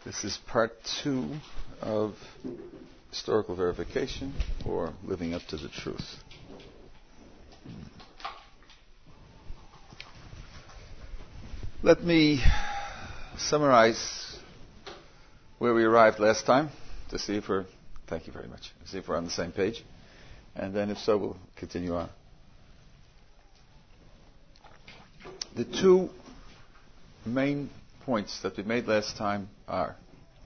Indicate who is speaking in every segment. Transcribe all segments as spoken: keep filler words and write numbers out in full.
Speaker 1: This is part two of historical verification, or living up to the truth. Let me summarize where we arrived last time to see if we're, thank you very much, see if we're on the same page. And then if so, we'll continue on. The two main points that we made last time are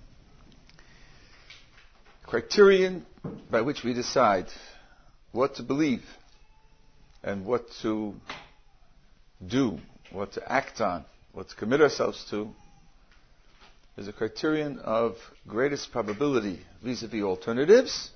Speaker 1: criterion by which we decide what to believe and what to do, what to act on, what to commit ourselves to, is a criterion of greatest probability vis-a-vis alternatives,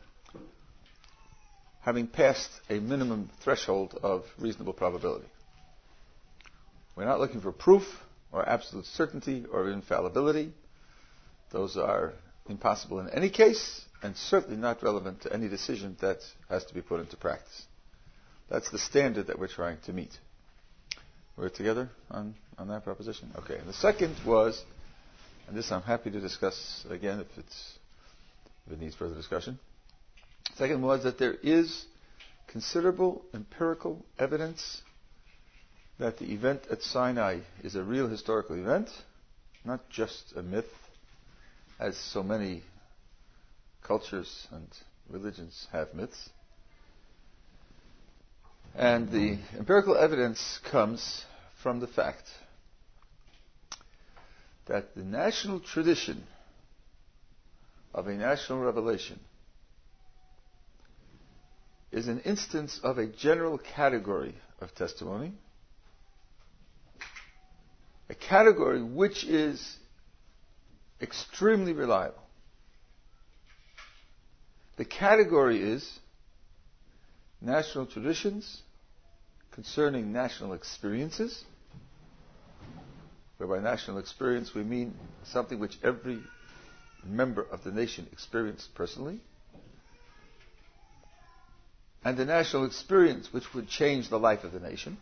Speaker 1: having passed a minimum threshold of reasonable probability. We're not looking for proof or absolute certainty or infallibility. Those are impossible in any case, and certainly not relevant to any decision that has to be put into practice. That's the standard that we're trying to meet. We're together on, on that proposition? Okay. And the second was, and this I'm happy to discuss again if, it's, if it needs further discussion. Second was that there is considerable empirical evidence that the event at Sinai is a real historical event, not just a myth, as so many cultures and religions have myths. And the empirical evidence comes from the fact that the national tradition of a national revelation is an instance of a general category of testimony, a category which is extremely reliable. The category is national traditions concerning national experiences, where by national experience we mean something which every member of the nation experienced personally, and the national experience which would change the life of the nation.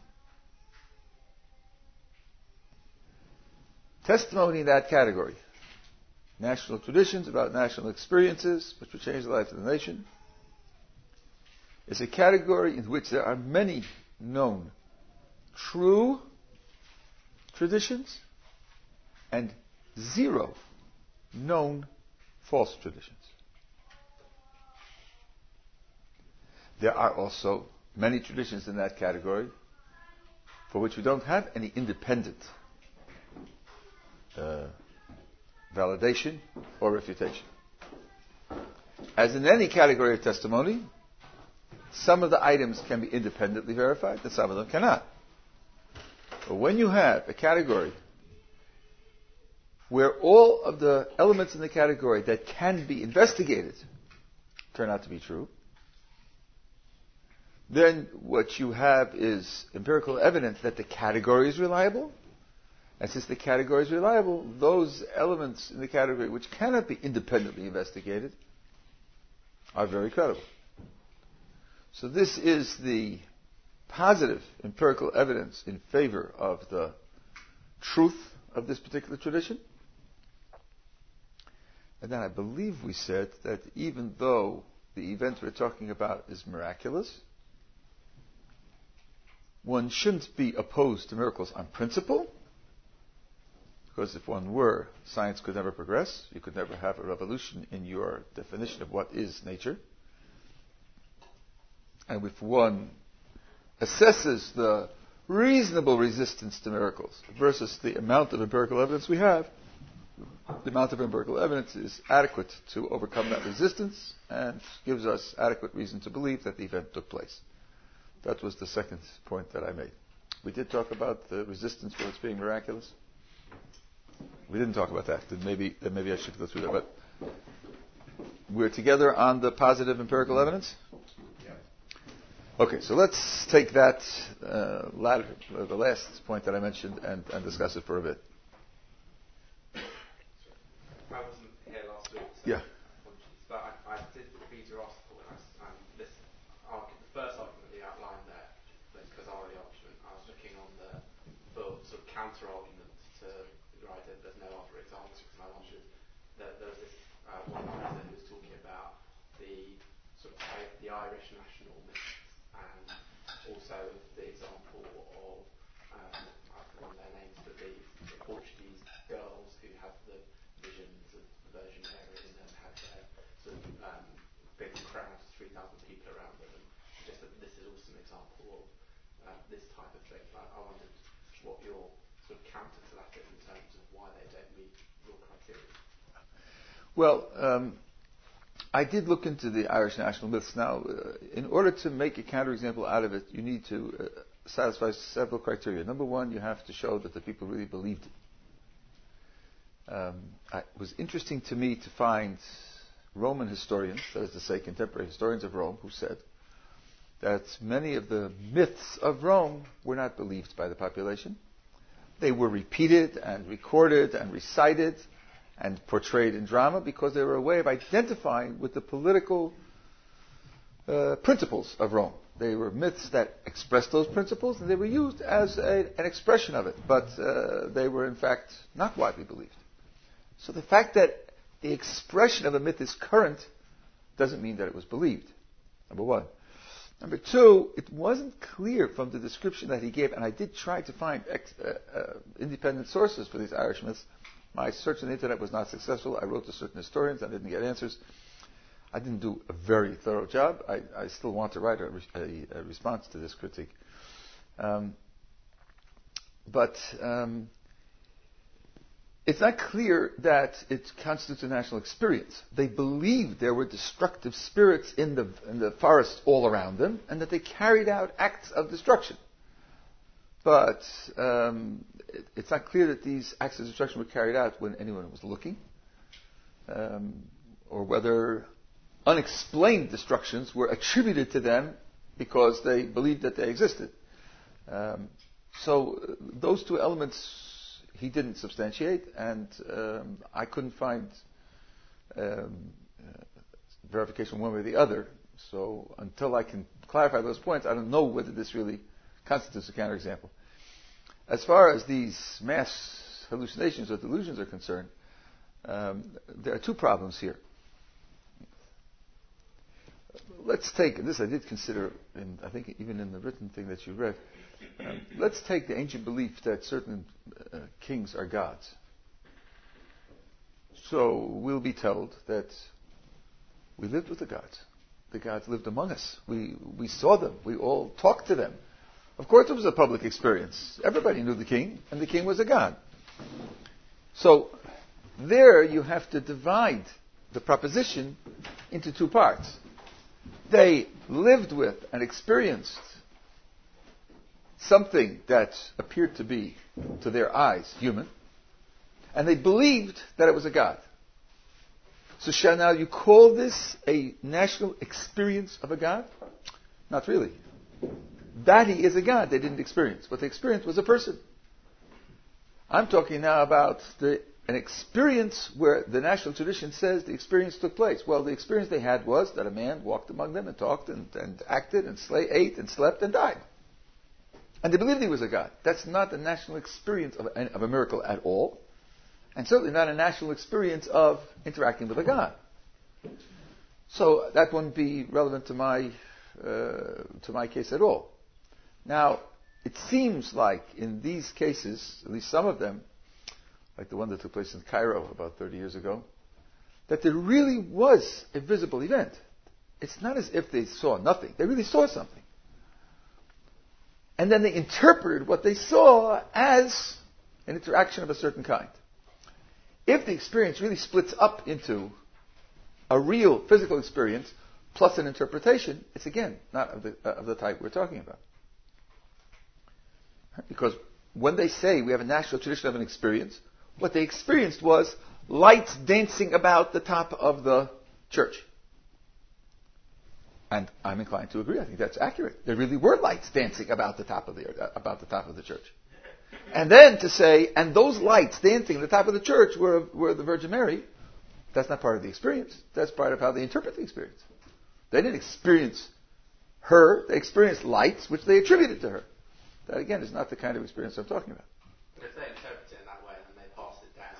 Speaker 1: Testimony in that category, national traditions about national experiences which would change the life of the nation, is a category in which there are many known true traditions and zero known false traditions. There are also many traditions in that category for which we don't have any independent uh, validation or refutation. As in any category of testimony, some of the items can be independently verified and some of them cannot. But when you have a category where all of the elements in the category that can be investigated turn out to be true, then what you have is empirical evidence that the category is reliable. And since the category is reliable, those elements in the category which cannot be independently investigated are very credible. So this is the positive empirical evidence in favor of the truth of this particular tradition. And then I believe we said that even though the event we're talking about is miraculous, one shouldn't be opposed to miracles on principle, because if one were, science could never progress. You could never have a revolution in your definition of what is nature. And if one assesses the reasonable resistance to miracles versus the amount of empirical evidence we have, the amount of empirical evidence is adequate to overcome that resistance and gives us adequate reason to believe that the event took place. That was the second point that I made. We did talk about the resistance for its being miraculous. We didn't talk about that. Then maybe, then maybe I should go through that. But we're together on the positive empirical evidence? Yeah. Okay, so let's take that uh, latter, uh, the last point that I mentioned and, and discuss it for a bit.
Speaker 2: I wasn't here last week, so
Speaker 1: yeah.
Speaker 2: But I, I did read your article and I um, this argue, the first argument you outlined there, the Khazari argument. I was looking on the, the sort of counter argument to your idea if there's no other examples, because I wondered that there was this uh, one writer who was talking about the sort of I- the Irish national myths, and also the example of um, I've forgotten their names, but the, the Portuguese girls who have the visions of the Virgin Mary and then have their sort of um, big crowds, three thousand people around them, and just that this is also an example of uh, this type of thing. I, I wondered what your sort of counter to that is in terms of why they don't meet your criteria.
Speaker 1: Well, um, I did look into the Irish national myths. Now, uh, in order to make a counterexample out of it, you need to uh, satisfy several criteria. Number one, you have to show that the people really believed it. Um, I, it was interesting to me to find Roman historians, that is to say, contemporary historians of Rome, who said that many of the myths of Rome were not believed by the population. They were repeated and recorded and recited and portrayed in drama because they were a way of identifying with the political uh, principles of Rome. They were myths that expressed those principles, and they were used as a, an expression of it, but uh, they were in fact not widely believed. So the fact that the expression of a myth is current doesn't mean that it was believed, number one. Number two, it wasn't clear from the description that he gave, and I did try to find ex, uh, uh, independent sources for these Irish myths. My search on the internet was not successful. I wrote to certain historians. I didn't get answers. I didn't do a very thorough job. I, I still want to write a, a, a response to this critique. Um, but um, it's not clear that it constitutes a national experience. They believed there were destructive spirits in the, in the forest all around them, and that they carried out acts of destruction. But um, it, it's not clear that these acts of destruction were carried out when anyone was looking, um, or whether unexplained destructions were attributed to them because they believed that they existed. Um, so uh, those two elements he didn't substantiate, and um, I couldn't find um, uh, verification one way or the other. So until I can clarify those points, I don't know whether this really constitutes a counterexample. As far as these mass hallucinations or delusions are concerned, um, there are two problems here. Let's take, and this I did consider, in, I think even in the written thing that you read, um, let's take the ancient belief that certain uh, kings are gods. So we'll be told that we lived with the gods. The gods lived among us. We we saw them. We all talked to them. Of course it was a public experience. Everybody knew the king, and the king was a god. So there you have to divide the proposition into two parts. They lived with and experienced something that appeared to be, to their eyes, human, and they believed that it was a god. So shall now you call this a national experience of a god? Not really. That he is a god they didn't experience. What they experienced was a person. I'm talking now about the, an experience where the national tradition says the experience took place. Well, the experience they had was that a man walked among them and talked and, and acted and slay, ate and slept and died. And they believed he was a god. That's not the national experience of, of a miracle at all. And certainly not a national experience of interacting with a god. So that wouldn't be relevant to my uh, to my case at all. Now, it seems like in these cases, at least some of them, like the one that took place in Cairo about thirty years ago, that there really was a visible event. It's not as if they saw nothing. They really saw something. And then they interpreted what they saw as an interaction of a certain kind. If the experience really splits up into a real physical experience plus an interpretation, it's again not of the, uh, of the type we're talking about. Because when they say we have a national tradition of an experience, what they experienced was lights dancing about the top of the church. And I'm inclined to agree. I think that's accurate. There really were lights dancing about the top of the uh, about the top of the church. And then to say, and those lights dancing at the top of the church were were the Virgin Mary, that's not part of the experience. That's part of how they interpret the experience. They didn't experience her. They experienced lights which they attributed to her. That again is not the kind of experience I'm talking about.
Speaker 2: But if they interpret it in that way, then they pass it down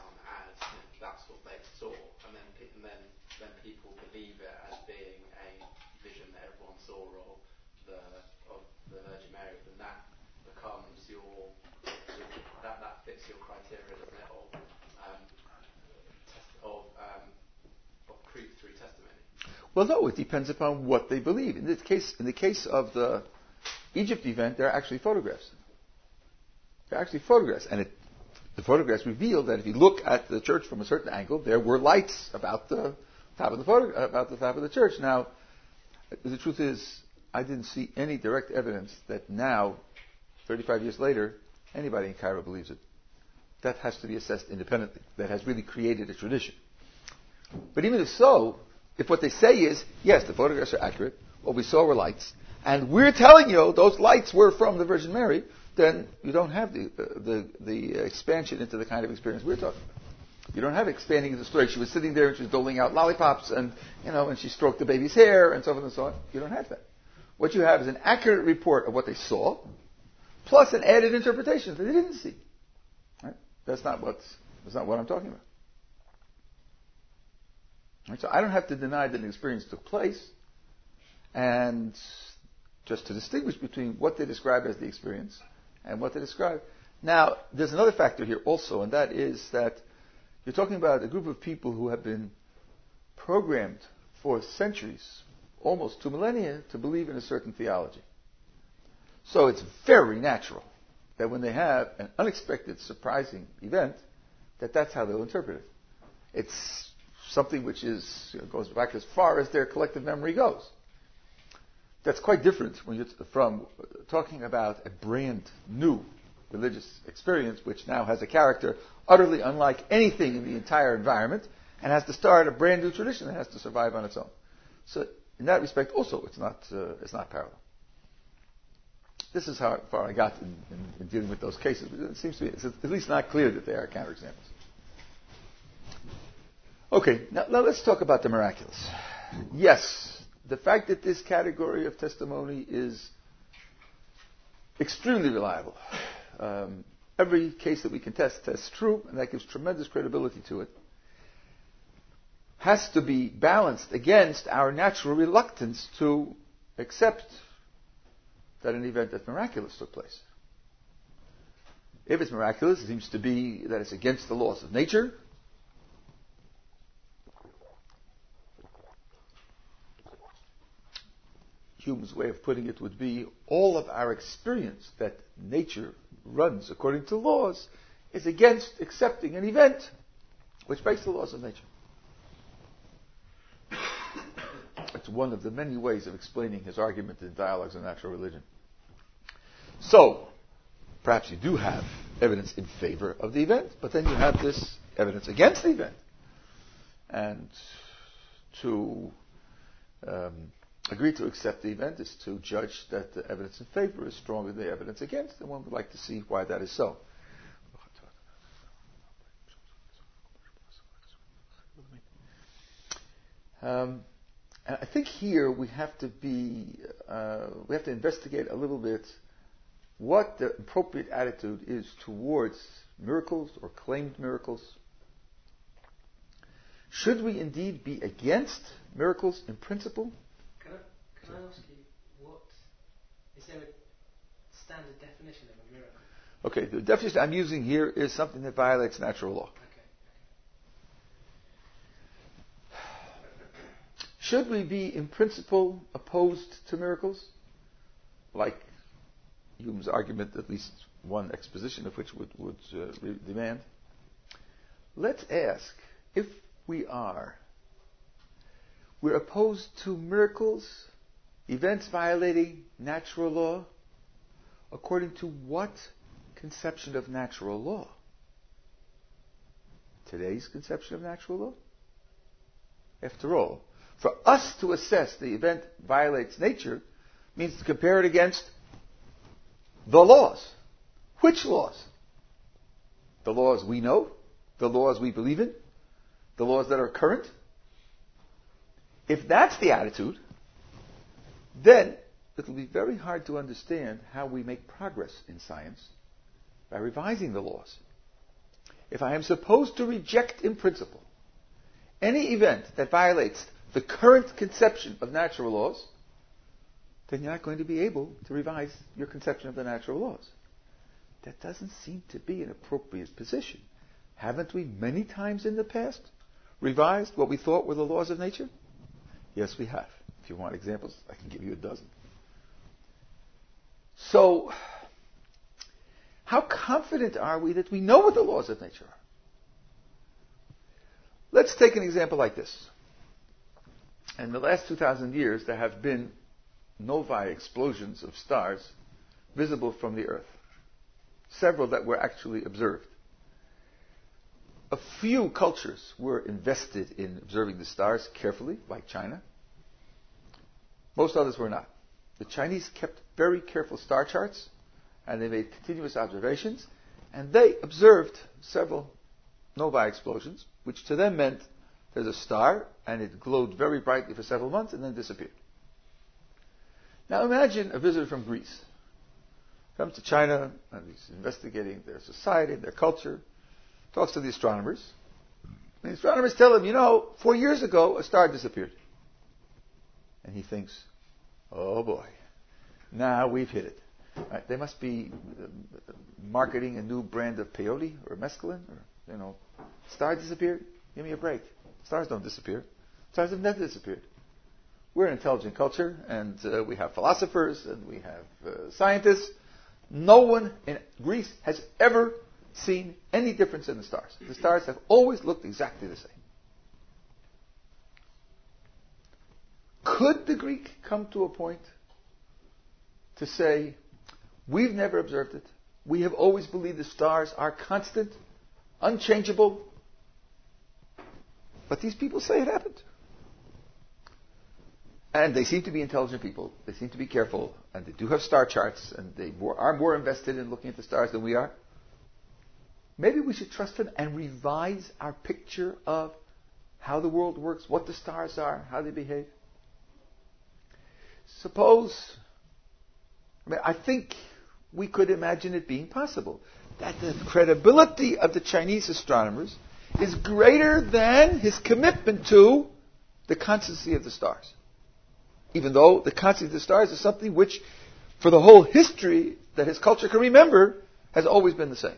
Speaker 2: then people believe it as being a vision that everyone saw of the of the Virgin Mary, then that becomes your, your that that fits your criteria, doesn't it, of um, test, of um, of proof through testimony.
Speaker 1: Well, no, it depends upon what they believe. In this case, in the case of the Egypt event, there are actually photographs. There are actually photographs, and it, the photographs reveal that if you look at the church from a certain angle, there were lights about the top of the photo, about the top of the church. Now, the truth is, I didn't see any direct evidence that now, thirty-five years later, anybody in Cairo believes it. That has to be assessed independently. That has really created a tradition. But even if so, if what they say is, yes, the photographs are accurate, what we saw were lights, and we're telling you those lights were from the Virgin Mary, then you don't have the uh, the, the expansion into the kind of experience we're talking about. You don't have expanding the story. She was sitting there and she was doling out lollipops, and you know, and she stroked the baby's hair, and so forth and so on. You don't have that. What you have is an accurate report of what they saw, plus an added interpretation that they didn't see. Right? That's not what's that's not what I'm talking about. Right? So I don't have to deny that an experience took place, and just to distinguish between what they describe as the experience and what they describe. Now, there's another factor here also, and that is that you're talking about a group of people who have been programmed for centuries, almost two millennia, to believe in a certain theology. So it's very natural that when they have an unexpected, surprising event, that that's how they'll interpret it. It's something which is, you know, goes back as far as their collective memory goes. That's quite different when you're from talking about a brand new religious experience, which now has a character utterly unlike anything in the entire environment, and has to start a brand new tradition that has to survive on its own. So, in that respect, also, it's not uh, it's not parallel. This is how far I got in, in, in dealing with those cases. It seems to be it's at least not clear that they are counterexamples. Okay, now, now let's talk about the miraculous. Yes, the fact that this category of testimony is extremely reliable. Um, every case that we can test tests true, and that gives tremendous credibility to it, has to be balanced against our natural reluctance to accept that an event that's miraculous took place. If it's miraculous, it seems to be that it's against the laws of nature. Hume's way of putting it would be all of our experience that nature runs according to laws is against accepting an event which breaks the laws of nature. It's one of the many ways of explaining his argument in Dialogues on Natural Religion. So, perhaps you do have evidence in favor of the event, but then you have this evidence against the event. And to um, agree to accept the event is to judge that the evidence in favor is stronger than the evidence against, and one would like to see why that is so. Um, and I think here we have to be, uh, we have to investigate a little bit what the appropriate attitude is towards miracles or claimed miracles. Should we indeed be against miracles in principle?
Speaker 3: Can I, can I ask you, what is there a standard definition of a miracle?
Speaker 1: Okay, the definition I'm using here is something that violates natural law.
Speaker 3: Okay, okay.
Speaker 1: Should we be, in principle, opposed to miracles? Like Hume's argument, at least one exposition of which would, would uh, re- demand. Let's ask, if we are, we're opposed to miracles, events violating natural law, according to what conception of natural law? Today's conception of natural law? After all, for us to assess the event violates nature means to compare it against the laws. Which laws? The laws we know? The laws we believe in? The laws that are current? If that's the attitude, then it will be very hard to understand how we make progress in science by revising the laws. If I am supposed to reject in principle any event that violates the current conception of natural laws, then you're not going to be able to revise your conception of the natural laws. That doesn't seem to be an appropriate position. Haven't we many times in the past revised what we thought were the laws of nature? Yes, we have. If you want examples, I can give you a dozen. So, how confident are we that we know what the laws of nature are? Let's take an example like this. In the last two thousand years, there have been novae explosions of stars visible from the Earth. Several that were actually observed. A few cultures were invested in observing the stars carefully, like China. Most others were not. The Chinese kept very careful star charts, and they made continuous observations, and they observed several novae explosions, which to them meant there's a star, and it glowed very brightly for several months, and then disappeared. Now imagine a visitor from Greece comes to China, and he's investigating their society, their culture, talks to the astronomers. And the astronomers tell him, you know, four years ago, a star disappeared. And he thinks, oh boy, now we've hit it. Right, they must be uh, marketing a new brand of peyote or mescaline, or, you know, star disappeared? Give me a break. Stars don't disappear. Stars have never disappeared. We're an intelligent culture, and uh, we have philosophers, and we have uh, scientists. No one in Greece has ever seen any difference in the stars. The stars have always looked exactly the same. Could the Greek come to a point to say, we've never observed it. We have always believed the stars are constant, unchangeable. But these people say it happened. And they seem to be intelligent people. They seem to be careful. And they do have star charts. And they more, are more invested in looking at the stars than we are. Maybe we should trust them and revise our picture of how the world works, what the stars are, how they behave. Suppose, I mean, I think we could imagine it being possible that the credibility of the Chinese astronomers is greater than his commitment to the constancy of the stars. Even though the constancy of the stars is something which, for the whole history that his culture can remember, has always been the same.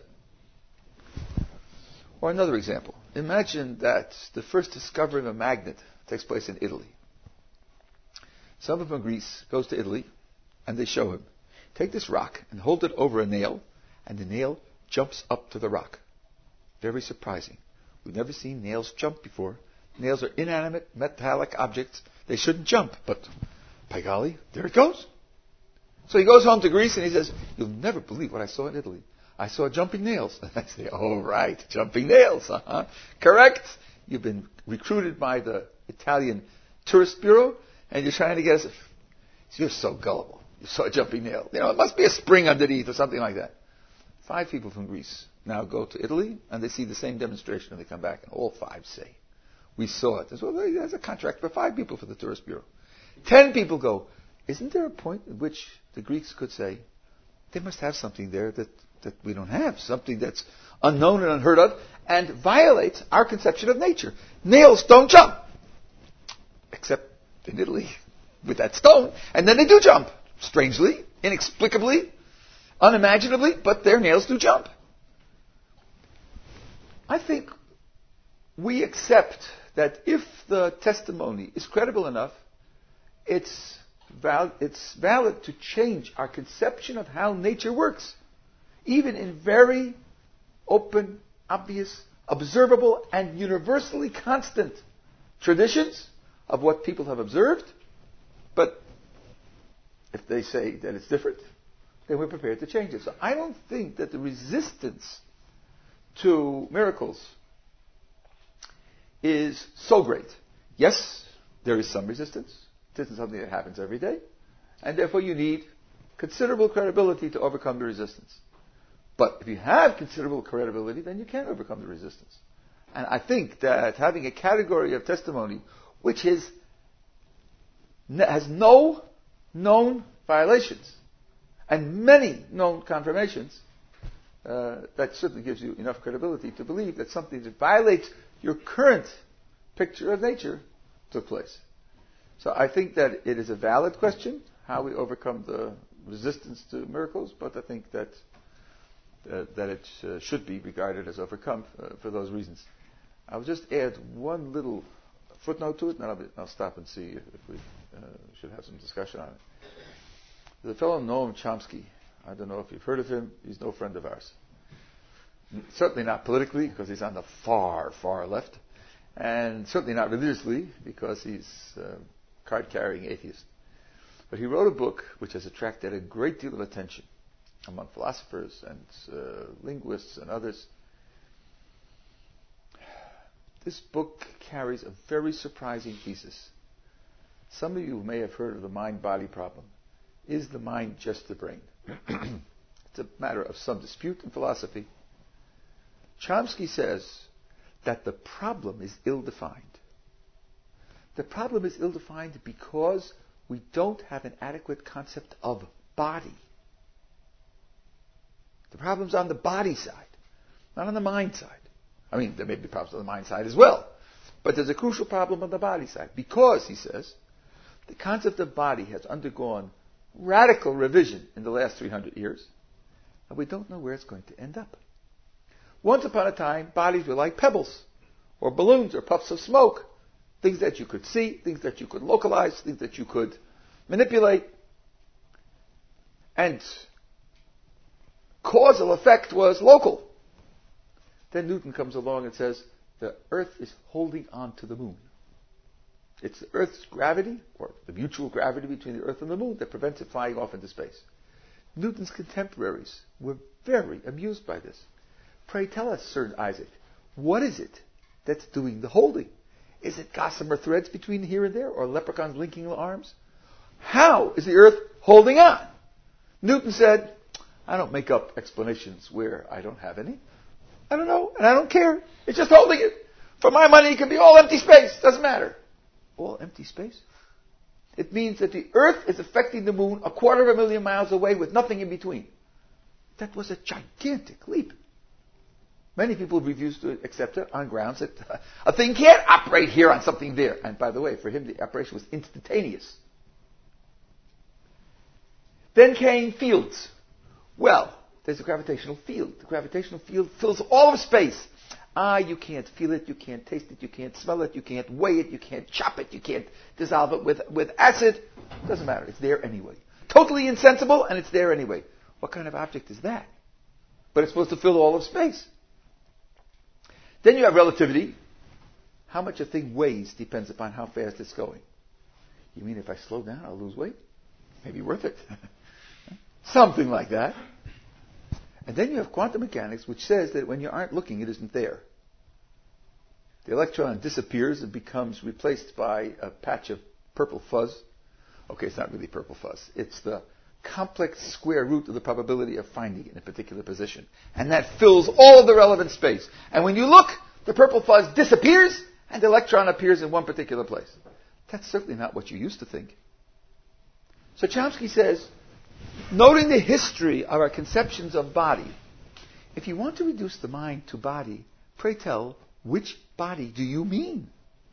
Speaker 1: Or another example. Imagine that the first discovery of a magnet takes place in Italy. Someone from Greece goes to Italy, and they show him, take this rock and hold it over a nail, and the nail jumps up to the rock. Very surprising. We've never seen nails jump before. Nails are inanimate, metallic objects. They shouldn't jump, but by golly, there it goes. So he goes home to Greece and he says, you'll never believe what I saw in Italy. I saw jumping nails. And I say, oh, right, jumping nails. Uh-huh. Correct. You've been recruited by the Italian Tourist Bureau, and you're trying to get us. You're so gullible. You saw a jumping nail. You know, it must be a spring underneath or something like that. Five people from Greece now go to Italy, and they see the same demonstration, and they come back, and all five say, we saw it. Well, there's a contract for five people for the Tourist Bureau. Ten people go, isn't there a point at which the Greeks could say, they must have something there that, that we don't have, something that's unknown and unheard of, and violates our conception of nature. Nails don't jump. Except in Italy, with that stone, and then they do jump. Strangely, inexplicably, unimaginably, but their nails do jump. I think we accept that if the testimony is credible enough, it's, val- it's valid to change our conception of how nature works, even in very open, obvious, observable, and universally constant traditions of what people have observed. But if they say that it's different, then we're prepared to change it. So I don't think that the resistance to miracles is so great. Yes, there is some resistance. This is something that happens every day. And therefore you need considerable credibility to overcome the resistance. But if you have considerable credibility, then you can overcome the resistance. And I think that having a category of testimony which is, has no known violations and many known confirmations, uh, that certainly gives you enough credibility to believe that something that violates your current picture of nature took place. So I think that it is a valid question, how we overcome the resistance to miracles, but I think that uh, that it uh, should be regarded as overcome uh, for those reasons. I'll just add one little footnote to it, and then I'll, be, I'll stop and see if, if we uh, should have some discussion on it. There's a fellow, Noam Chomsky. I don't know if you've heard of him. He's no friend of ours. Certainly not politically, because he's on the far, far left. And certainly not religiously, because he's a card-carrying atheist. But he wrote a book which has attracted a great deal of attention among philosophers and uh, linguists and others. This book carries a very surprising thesis. Some of you may have heard of the mind-body problem. Is the mind just the brain? It's a matter of some dispute in philosophy. Chomsky says that the problem is ill-defined. The problem is ill-defined because we don't have an adequate concept of body. The problem's on the body side, not on the mind side. I mean, there may be problems on the mind side as well, but there's a crucial problem on the body side because, he says, the concept of body has undergone radical revision in the last three hundred years, and we don't know where it's going to end up. Once upon a time, bodies were like pebbles, or balloons, or puffs of smoke, things that you could see, things that you could localize, things that you could manipulate. And causal effect was local. Then Newton comes along and says, the Earth is holding on to the moon. It's the Earth's gravity, or the mutual gravity between the Earth and the moon, that prevents it flying off into space. Newton's contemporaries were very amused by this. Pray tell us, Sir Isaac, what is it that's doing the holding? Is it gossamer threads between here and there, or leprechauns linking the arms? How is the Earth holding on? Newton said, I don't make up explanations where I don't have any. I don't know, and I don't care. It's just holding it. For my money, it can be all empty space. Doesn't matter. All empty space? It means that the Earth is affecting the moon a quarter of a million miles away with nothing in between. That was a gigantic leap. Many people refuse to accept it on grounds that uh, a thing can't operate here on something there. And by the way, for him, the operation was instantaneous. Then came fields. Well, there's a gravitational field. The gravitational field fills all of space. Ah, you can't feel it, you can't taste it, you can't smell it, you can't weigh it, you can't chop it, you can't dissolve it with, with acid. Doesn't matter, it's there anyway. Totally insensible, and it's there anyway. What kind of object is that? But it's supposed to fill all of space. Then you have relativity. How much a thing weighs depends upon how fast it's going. You mean if I slow down, I'll lose weight? Maybe worth it. Something like that. And then you have quantum mechanics, which says that when you aren't looking, it isn't there. The electron disappears and becomes replaced by a patch of purple fuzz. Okay, it's not really purple fuzz. It's the complex square root of the probability of finding it in a particular position. And that fills all of the relevant space. And when you look, the purple fuzz disappears and the electron appears in one particular place. That's certainly not what you used to think. So Chomsky says, noting the history of our conceptions of body, if you want to reduce the mind to body, pray tell, which body do you mean?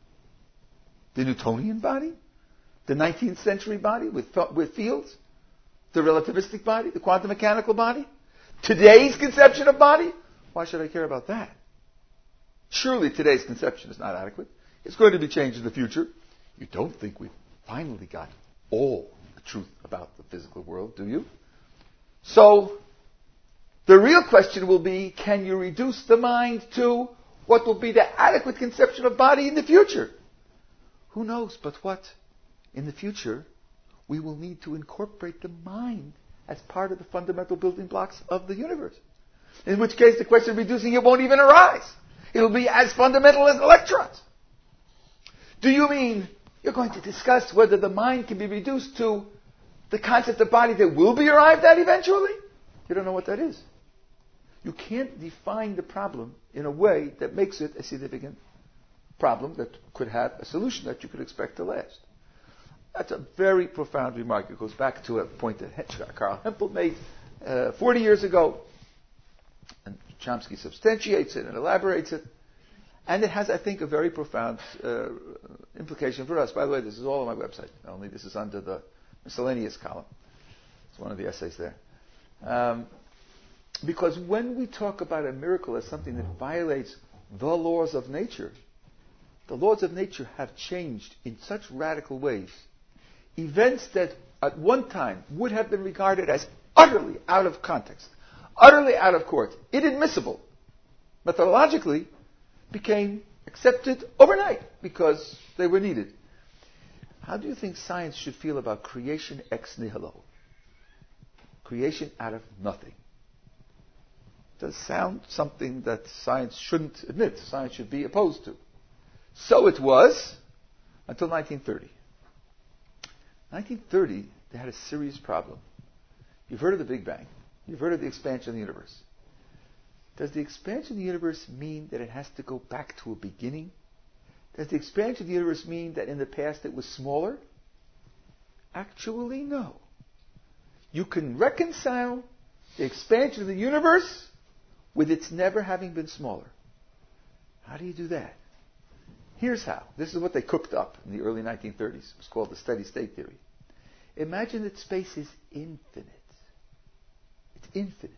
Speaker 1: The Newtonian body? The nineteenth century body with, with fields? The relativistic body? The quantum mechanical body? Today's conception of body? Why should I care about that? Surely today's conception is not adequate. It's going to be changed in the future. You don't think we've finally got all the truth about the physical world, do you? So, the real question will be, can you reduce the mind to what will be the adequate conception of body in the future? Who knows but what, in the future, we will need to incorporate the mind as part of the fundamental building blocks of the universe. In which case, the question of reducing it won't even arise. It will be as fundamental as electrons. Do you mean you're going to discuss whether the mind can be reduced to the concept of body that will be arrived at eventually? You don't know what that is. You can't define the problem in a way that makes it a significant problem that could have a solution that you could expect to last. That's a very profound remark. It goes back to a point that Carl Hempel made uh, forty years ago. And Chomsky substantiates it and elaborates it. And it has, I think, a very profound uh, implication for us. By the way, this is all on my website. Only this is under the miscellaneous column. It's one of the essays there. Um, because when we talk about a miracle as something that violates the laws of nature, the laws of nature have changed in such radical ways. Events that at one time would have been regarded as utterly out of context, utterly out of court, inadmissible, methodologically, became accepted overnight because they were needed. How do you think science should feel about creation ex nihilo? Creation out of nothing. It does sound something that science shouldn't admit, science should be opposed to. So it was until nineteen thirty. nineteen thirty, they had a serious problem. You've heard of the Big Bang. You've heard of the expansion of the universe. Does the expansion of the universe mean that it has to go back to a beginning? Does the expansion of the universe mean that in the past it was smaller? Actually, no. You can reconcile the expansion of the universe with its never having been smaller. How do you do that? Here's how. This is what they cooked up in the early nineteen thirties. It was called the steady state theory. Imagine that space is infinite. It's infinite.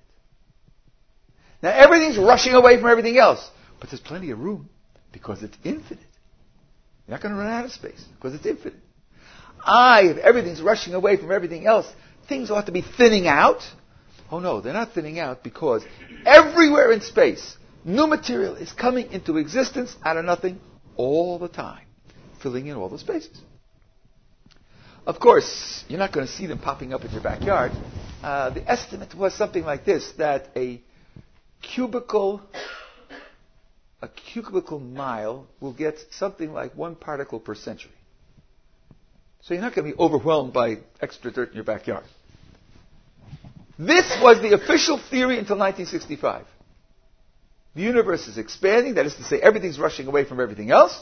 Speaker 1: Now everything's rushing away from everything else, but there's plenty of room because it's infinite. You're not going to run out of space because it's infinite. I, if everything's rushing away from everything else, things ought to be thinning out. Oh no, they're not thinning out because everywhere in space, new material is coming into existence out of nothing all the time, filling in all the spaces. Of course, you're not going to see them popping up in your backyard. Uh, the estimate was something like this, that a cubicle, a cubicle mile will get something like one particle per century. So you're not going to be overwhelmed by extra dirt in your backyard. This was the official theory until nineteen sixty-five. The universe is expanding, that is to say, everything's rushing away from everything else,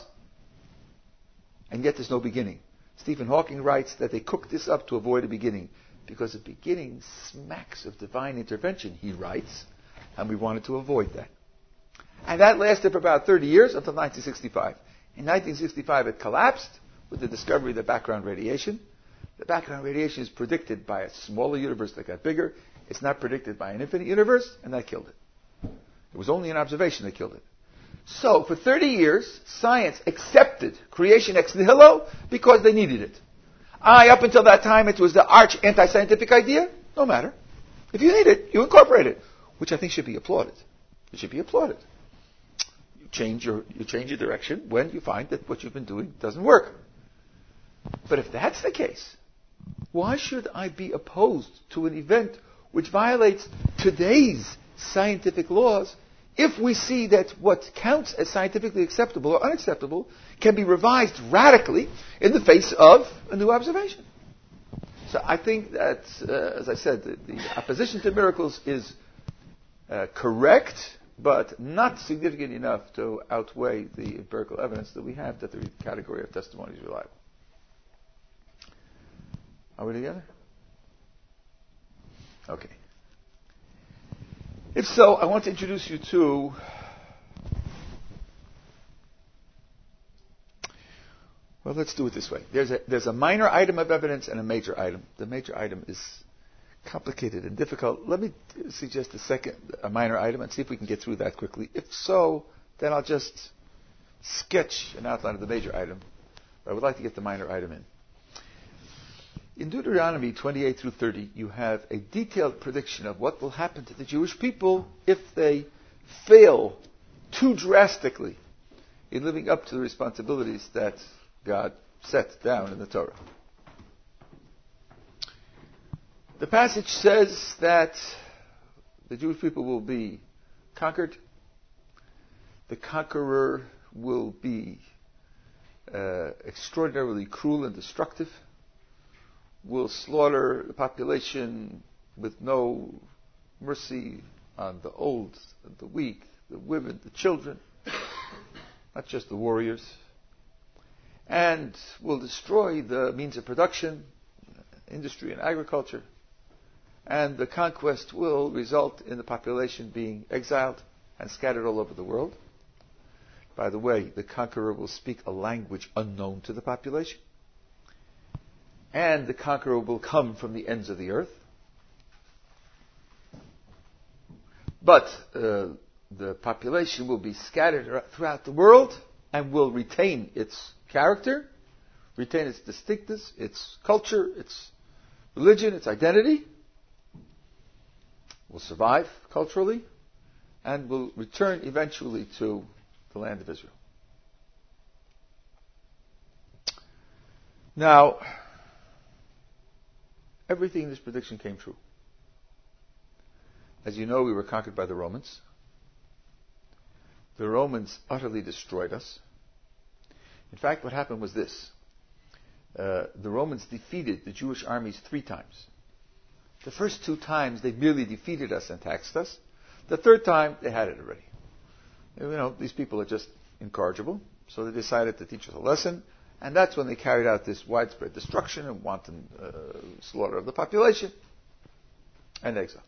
Speaker 1: and yet there's no beginning. Stephen Hawking writes that they cooked this up to avoid a beginning, because a beginning smacks of divine intervention, he writes, and we wanted to avoid that. And that lasted for about thirty years until nineteen sixty-five. In nineteen sixty-five, it collapsed with the discovery of the background radiation. The background radiation is predicted by a smaller universe that got bigger. It's not predicted by an infinite universe, and that killed it. It was only an observation that killed it. So, for thirty years, science accepted creation ex nihilo because they needed it. I, up until that time, it was the arch anti-scientific idea. No matter. If you need it, you incorporate it, which I think should be applauded. It should be applauded. You change your you change your direction when you find that what you've been doing doesn't work. But if that's the case, why should I be opposed to an event which violates today's scientific laws if we see that what counts as scientifically acceptable or unacceptable can be revised radically in the face of a new observation? So I think that, uh, as I said, the, the opposition to miracles is uh, correct, but not significant enough to outweigh the empirical evidence that we have that the category of testimony is reliable. Are we together? Okay. If so, I want to introduce you to well, let's do it this way. There's a, there's a minor item of evidence and a major item. The major item is complicated and difficult. Let me suggest a second, a minor item, and see if we can get through that quickly. If so, then I'll just sketch an outline of the major item. But I would like to get the minor item in. In Deuteronomy twenty-eight through thirty, you have a detailed prediction of what will happen to the Jewish people if they fail too drastically in living up to the responsibilities that God set down in the Torah. The passage says that the Jewish people will be conquered. The conqueror will be uh, extraordinarily cruel and destructive, will slaughter the population with no mercy on the old, the weak, the women, the children, not just the warriors, and will destroy the means of production, industry and agriculture, and the conquest will result in the population being exiled and scattered all over the world. By the way, the conqueror will speak a language unknown to the population. And the conqueror will come from the ends of the earth. But uh, the population will be scattered throughout the world and will retain its character, retain its distinctness, its culture, its religion, its identity, will survive culturally, and will return eventually to the land of Israel. Now, everything in this prediction came true. As you know, we were conquered by the Romans. The Romans utterly destroyed us. In fact, what happened was this. Uh, the Romans defeated the Jewish armies three times. The first two times, they merely defeated us and taxed us. The third time, they had it already. You know, these people are just incorrigible, so they decided to teach us a lesson, and that's when they carried out this widespread destruction and wanton uh, slaughter of the population and exile.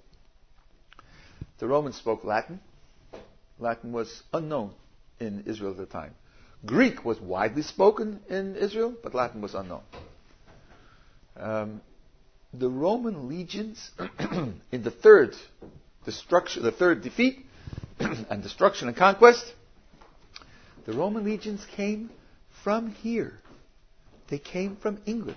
Speaker 1: The Romans spoke Latin. Latin was unknown in Israel at the time. Greek was widely spoken in Israel, but Latin was unknown. Um, the Roman legions in the third destruction, the third defeat and destruction and conquest, the Roman legions came from here. They came from England,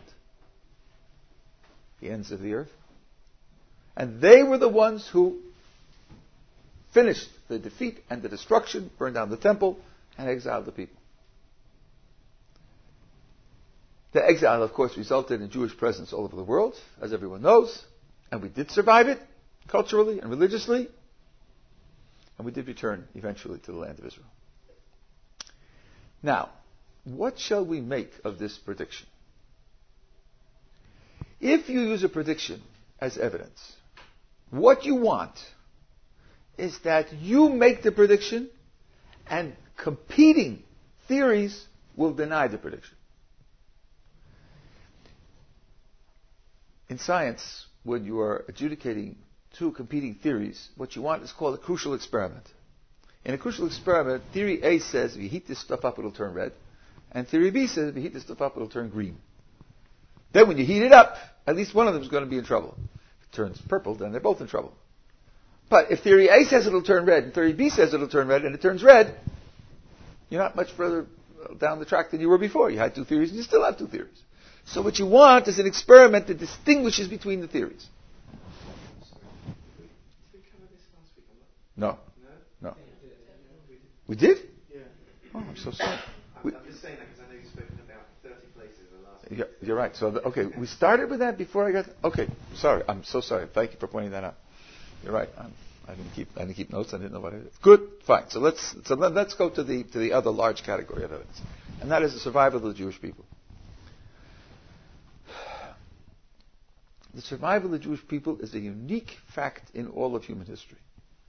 Speaker 1: the ends of the earth. And they were the ones who finished the defeat and the destruction, burned down the temple, and exiled the people. The exile, of course, resulted in Jewish presence all over the world, as everyone knows, and we did survive it, culturally and religiously, and we did return eventually to the land of Israel. Now, what shall we make of this prediction? If you use a prediction as evidence, what you want is that you make the prediction and competing theories will deny the prediction. In science, when you are adjudicating two competing theories, what you want is called a crucial experiment. In a crucial experiment, theory A says if you heat this stuff up, it'll turn red. And theory B says if you heat this stuff up, it'll turn green. Then when you heat it up, at least one of them is going to be in trouble. If it turns purple, then they're both in trouble. But if theory A says it'll turn red and theory B says it'll turn red and it turns red, you're not much further down the track than you were before. You had two theories and you still have two theories. So what you want is an experiment that distinguishes between the theories.
Speaker 2: Did we cover this last week?
Speaker 1: No.
Speaker 2: No?
Speaker 1: No. We did?
Speaker 2: Yeah.
Speaker 1: Oh, I'm so sorry.
Speaker 2: I'm, I'm just saying that because I know you've spoken about thirty places in the last week.
Speaker 1: Yeah, you're right. So, the, okay, we started with that before I got... Okay, sorry. I'm so sorry. Thank you for pointing that out. You're right. I'm, I didn't keep I didn't keep notes. I didn't know what it is. Good. Fine. So let's so let, let's go to the to the other large category of evidence, and that is the survival of the Jewish people. The survival of the Jewish people is a unique fact in all of human history.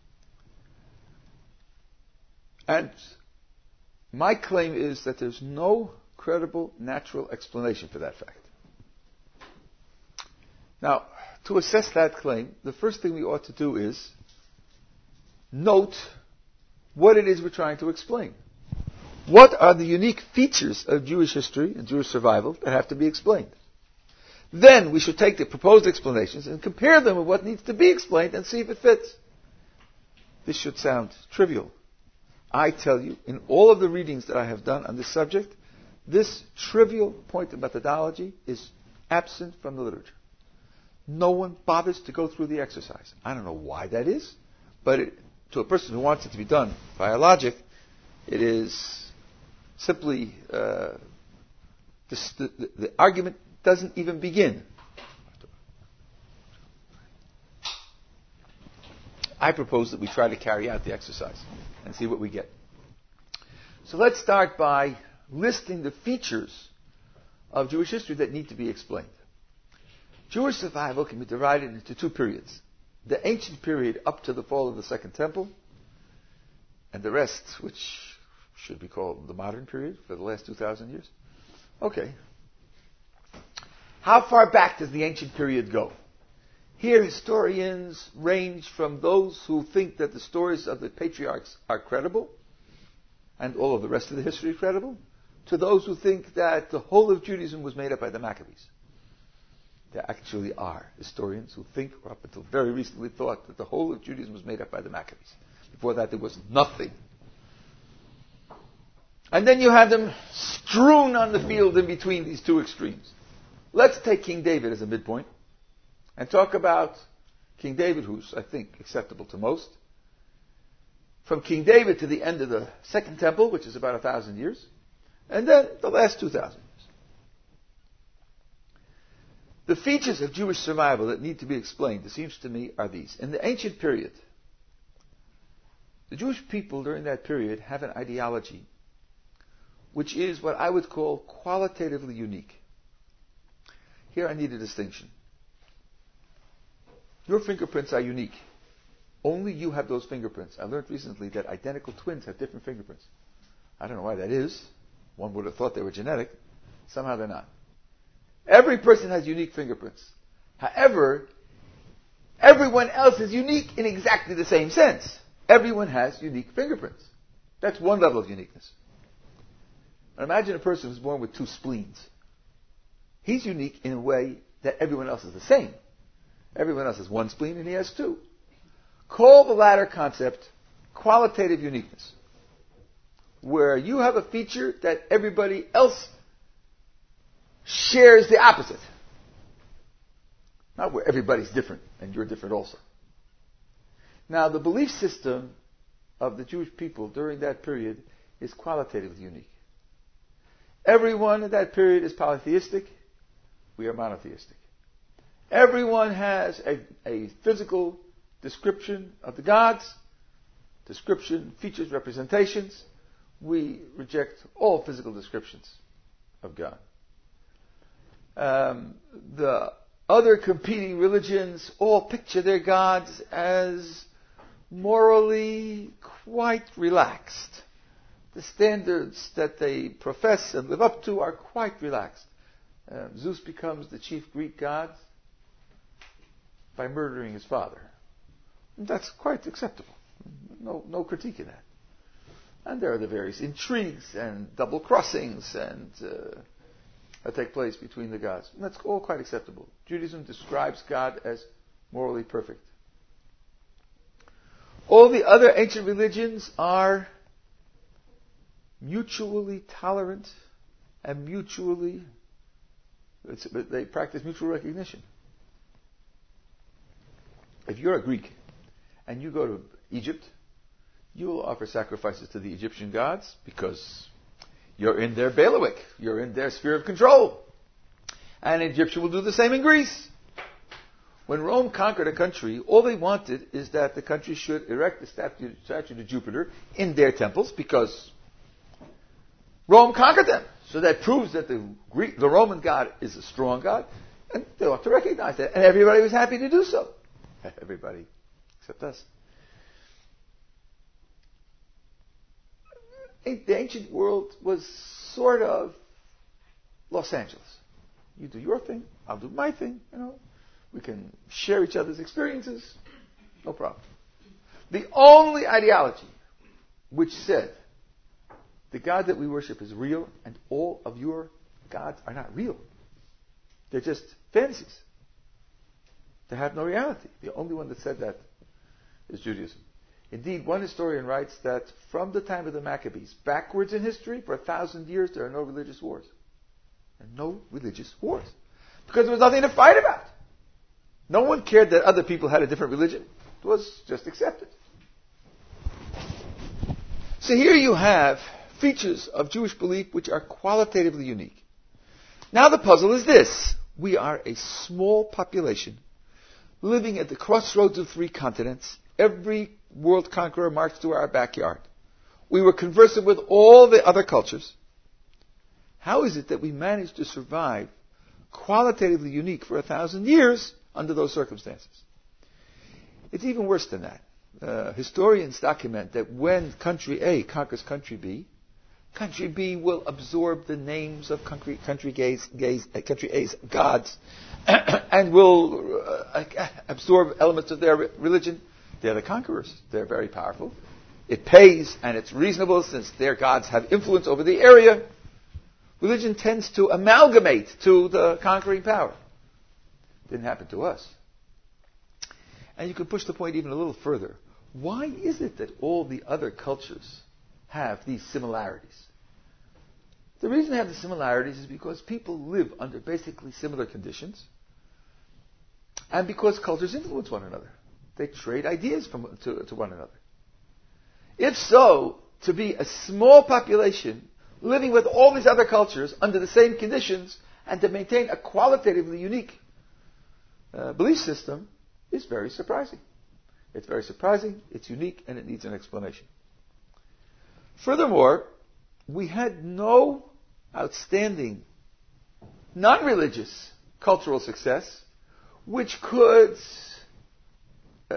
Speaker 1: And my claim is that there's no credible natural explanation for that fact. Now, to assess that claim, the first thing we ought to do is note what it is we're trying to explain. What are the unique features of Jewish history and Jewish survival that have to be explained? Then we should take the proposed explanations and compare them with what needs to be explained and see if it fits. This should sound trivial. I tell you, in all of the readings that I have done on this subject, this trivial point of methodology is absent from the literature. No one bothers to go through the exercise. I don't know why that is, but it, to a person who wants it to be done via logic, it is simply uh, the, the, the argument doesn't even begin. I propose that we try to carry out the exercise and see what we get. So let's start by listing the features of Jewish history that need to be explained. Jewish survival can be divided into two periods. The ancient period up to the fall of the Second Temple, and the rest, which should be called the modern period for the last two thousand years. Okay. How far back does the ancient period go? Here, historians range from those who think that the stories of the patriarchs are credible, and all of the rest of the history is credible, to those who think that the whole of Judaism was made up by the Maccabees. There actually are historians who think, or up until very recently thought, that the whole of Judaism was made up by the Maccabees. Before that, there was nothing. And then you have them strewn on the field in between these two extremes. Let's take King David as a midpoint and talk about King David, who's, I think, acceptable to most. From King David to the end of the Second Temple, which is about a thousand years, and then the last two thousand years. The features of Jewish survival that need to be explained, it seems to me, are these. In the ancient period, the Jewish people during that period have an ideology which is what I would call qualitatively unique. Here I need a distinction. Your fingerprints are unique. Only you have those fingerprints. I learned recently that identical twins have different fingerprints. I don't know why that is. One would have thought they were genetic. Somehow they're not. Every person has unique fingerprints. However, everyone else is unique in exactly the same sense. Everyone has unique fingerprints. That's one level of uniqueness. Now imagine a person who's born with two spleens. He's unique in a way that everyone else is the same. Everyone else has one spleen and he has two. Call the latter concept qualitative uniqueness, where you have a feature that everybody else shares the opposite. Not where everybody's different and you're different also. Now, the belief system of the Jewish people during that period is qualitatively unique. Everyone in that period is polytheistic. We are monotheistic. Everyone has a, a physical description of the gods, description, features, representations. We reject all physical descriptions of God. Um, the other competing religions all picture their gods as morally quite relaxed. The standards that they profess and live up to are quite relaxed. Um, Zeus becomes the chief Greek god by murdering his father. That's quite acceptable. No, no critique in that. And there are the various intrigues and double crossings and uh, that take place between the gods. And that's all quite acceptable. Judaism describes God as morally perfect. All the other ancient religions are mutually tolerant and mutually, it's, they practice mutual recognition. If you're a Greek and you go to Egypt, you will offer sacrifices to the Egyptian gods because you're in their bailiwick. You're in their sphere of control. And Egyptians will do the same in Greece. When Rome conquered a country, all they wanted is that the country should erect a statue, statue to Jupiter in their temples because Rome conquered them. So that proves that the Greek, the Roman god is a strong god, and they ought to recognize that. And everybody was happy to do so. Everybody except us. The ancient world was sort of Los Angeles. You do your thing, I'll do my thing, you know. We can share each other's experiences, no problem. The only ideology which said the God that we worship is real and all of your gods are not real. They're just fantasies. They have no reality. The only one that said that is Judaism. Indeed, one historian writes that from the time of the Maccabees, backwards in history, for a thousand years, there are no religious wars. There are no religious wars. Because there was nothing to fight about. No one cared that other people had a different religion. It was just accepted. So here you have features of Jewish belief which are qualitatively unique. Now the puzzle is this. We are a small population living at the crossroads of three continents. Every world conqueror marched to our backyard. We were conversant with all the other cultures. How is it that we managed to survive qualitatively unique for a thousand years under those circumstances? It's even worse than that. Uh, historians document that when country A conquers country B, country B will absorb the names of country, country, A's, A's, uh, country A's gods and will uh, absorb elements of their religion. They're the conquerors. They're very powerful. it pays and it's reasonable since their gods have influence over the area, religion tends to amalgamate to the conquering power. Didn't happen to us. And you can push the point even a little further. Why is it that all the other cultures have these similarities? The reason they have the similarities is because people live under basically similar conditions, and because cultures influence one another. They trade ideas from, to, to one another. If so, to be a small population living with all these other cultures under the same conditions and to maintain a qualitatively unique uh, belief system is very surprising. It's very surprising, it's unique, and it needs an explanation. Furthermore, we had no outstanding non-religious cultural success which could uh,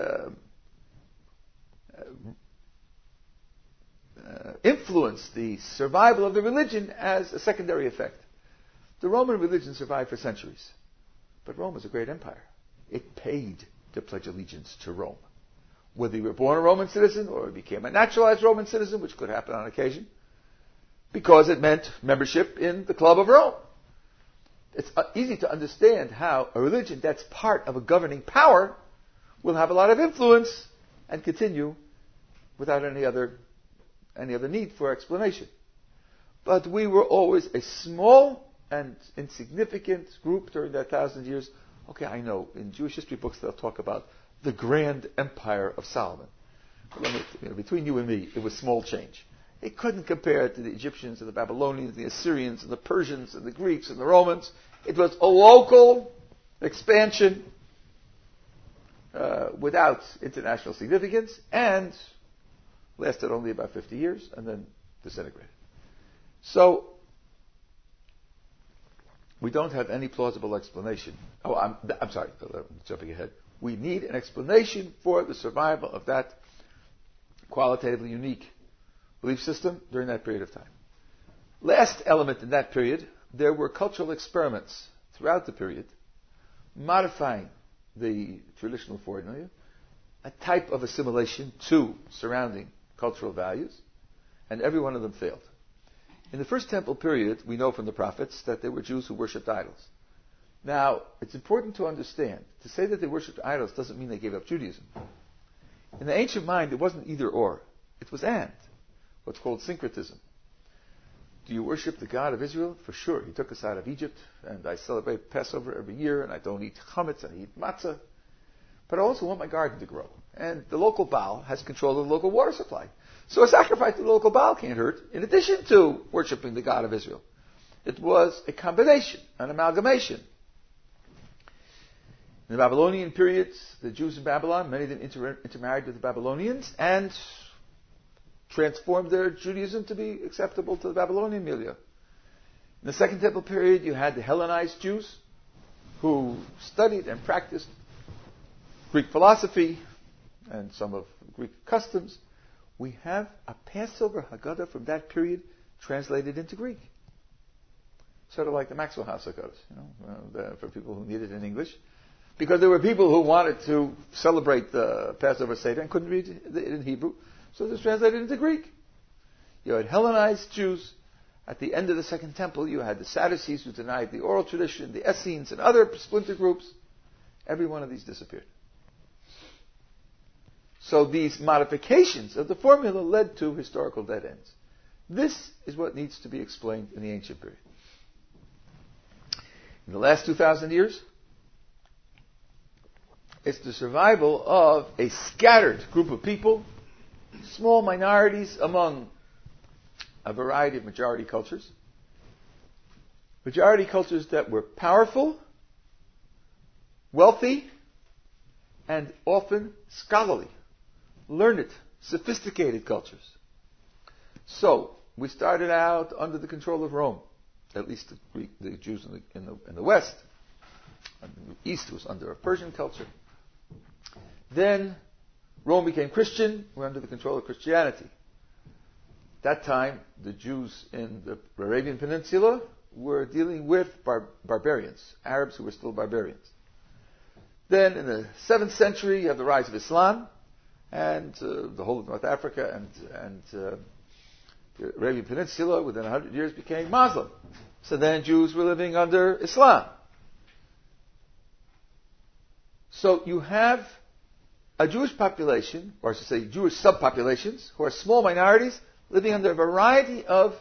Speaker 1: uh, influence the survival of the religion as a secondary effect. The Roman religion survived for centuries, but Rome was a great empire. It paid to pledge allegiance to Rome. Whether you were born a Roman citizen or became a naturalized Roman citizen, which could happen on occasion, because it meant membership in the Club of Rome. It's easy to understand how a religion that's part of a governing power will have a lot of influence and continue without any other, any other need for explanation. But we were always a small and insignificant group during that thousand years. Okay, I know, in Jewish history books they'll talk about the grand empire of Solomon. But me, you know, between you and me, it was small change. It couldn't compare to the Egyptians and the Babylonians, the Assyrians and the Persians and the Greeks and the Romans. It was a local expansion uh, without international significance and lasted only about fifty years and then disintegrated. So, we don't have any plausible explanation. Oh, I'm, I'm sorry, I'm jumping ahead. We need an explanation for the survival of that qualitatively unique belief system during that period of time. Last element in that period, there were cultural experiments throughout the period modifying the traditional formula, a type of assimilation to surrounding cultural values, and every one of them failed. In the First Temple period, we know from the prophets that there were Jews who worshipped idols. Now, it's important to understand, to say that they worshipped idols doesn't mean they gave up Judaism. In the ancient mind, it wasn't either or. It was and. What's called syncretism. Do you worship the God of Israel? For sure. He took us out of Egypt, and I celebrate Passover every year, and I don't eat chametz, I eat matzah. But I also want my garden to grow. And the local Baal has control of the local water supply. So a sacrifice to the local Baal can't hurt, in addition to worshiping the God of Israel. It was a combination, an amalgamation. In the Babylonian periods, the Jews in Babylon, many of them inter- intermarried with the Babylonians and transformed their Judaism to be acceptable to the Babylonian milieu. In the Second Temple period, you had the Hellenized Jews who studied and practiced Greek philosophy and some of Greek customs. We have a Passover Haggadah from that period translated into Greek. Sort of like the Maxwell House Haggadahs, you know, uh, the, for people who need it in English. Because there were people who wanted to celebrate the Passover Seder and couldn't read it in Hebrew, so it was translated into Greek. You had Hellenized Jews. At the end of the Second Temple, you had the Sadducees who denied the oral tradition, the Essenes, and other splinter groups. Every one of these disappeared. So these modifications of the formula led to historical dead ends. This is what needs to be explained in the ancient period. In the last two thousand years, it's the survival of a scattered group of people, small minorities among a variety of majority cultures. Majority cultures that were powerful, wealthy, and often scholarly, learned, sophisticated cultures. So, we started out under the control of Rome, at least the, Greek, the Jews in the, in the, in the West. And the East was under a Persian culture. Then Rome became Christian. We're under the control of Christianity. At that time, the Jews in the Arabian Peninsula were dealing with bar- barbarians, Arabs who were still barbarians. Then in the seventh century, you have the rise of Islam. and uh, the whole of North Africa and, and uh, the Arabian Peninsula within one hundred years became Muslim. So then Jews were living under Islam. So you have a Jewish population, or I should say Jewish subpopulations, who are small minorities living under a variety of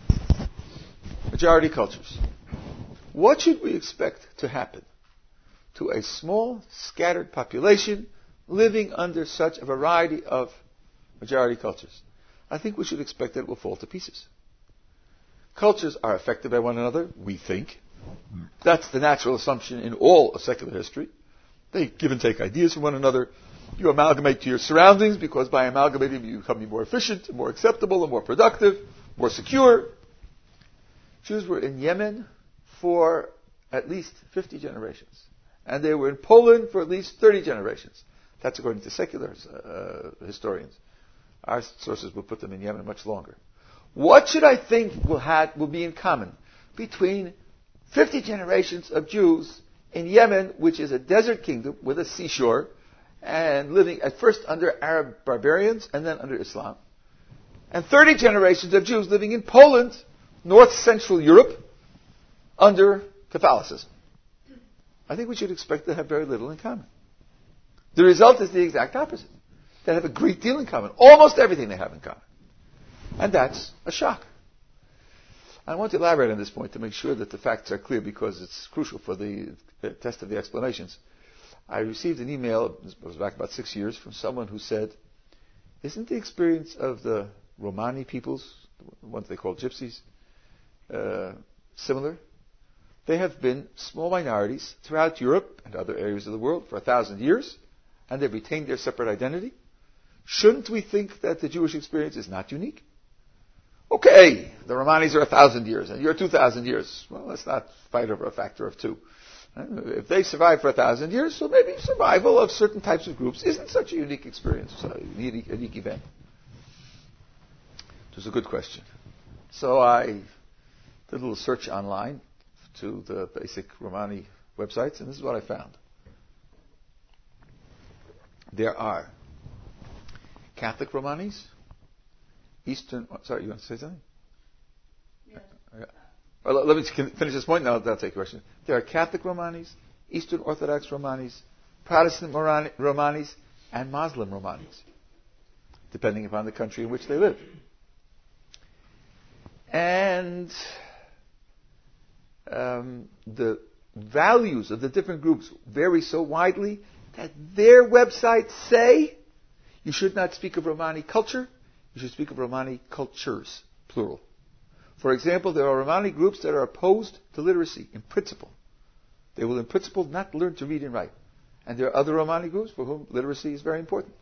Speaker 1: majority cultures. What should we expect to happen to a small, scattered population living under such a variety of majority cultures? I think we should expect that it will fall to pieces. Cultures are affected by one another, we think. That's the natural assumption in all of secular history. They give and take ideas from one another. You amalgamate to your surroundings because by amalgamating you become more efficient, more acceptable, and more productive, more secure. Jews were in Yemen for at least fifty generations. And they were in Poland for at least thirty generations. That's according to secular uh, historians. Our sources will put them in Yemen much longer. What should I think will, have, will be in common between fifty generations of Jews in Yemen, which is a desert kingdom with a seashore, and living at first under Arab barbarians and then under Islam, and thirty generations of Jews living in Poland, north central Europe, under Catholicism? I think we should expect to have very little in common. The result is the exact opposite. They have a great deal in common. Almost everything they have in common. And that's a shock. I want to elaborate on this point to make sure that the facts are clear because it's crucial for the test of the explanations. I received an email, it was back about six years, from someone who said, isn't the experience of the Romani peoples, the ones they call gypsies, uh, similar? They have been small minorities throughout Europe and other areas of the world for a thousand years, and they've retained their separate identity. Shouldn't we think that the Jewish experience is not unique? Okay, the Romanis are a thousand years, and you're two thousand years. Well, let's not fight over a factor of two. If they survived for a thousand years, so maybe survival of certain types of groups isn't such a unique experience, a unique, unique event. It was a good question. So I did a little search online to the basic Romani websites, and this is what I found. There are Catholic Romanis, Eastern... Sorry, you want to say something?
Speaker 4: Yes.
Speaker 1: Yeah. Well, let me finish this point, and I'll, I'll take a question. There are Catholic Romanis, Eastern Orthodox Romanis, Protestant Romanis, and Muslim Romanis, depending upon the country in which they live. And um, the values of the different groups vary so widely that their websites say you should not speak of Romani culture, you should speak of Romani cultures, plural. For example, there are Romani groups that are opposed to literacy in principle. They will in principle not learn to read and write. And there are other Romani groups for whom literacy is very important.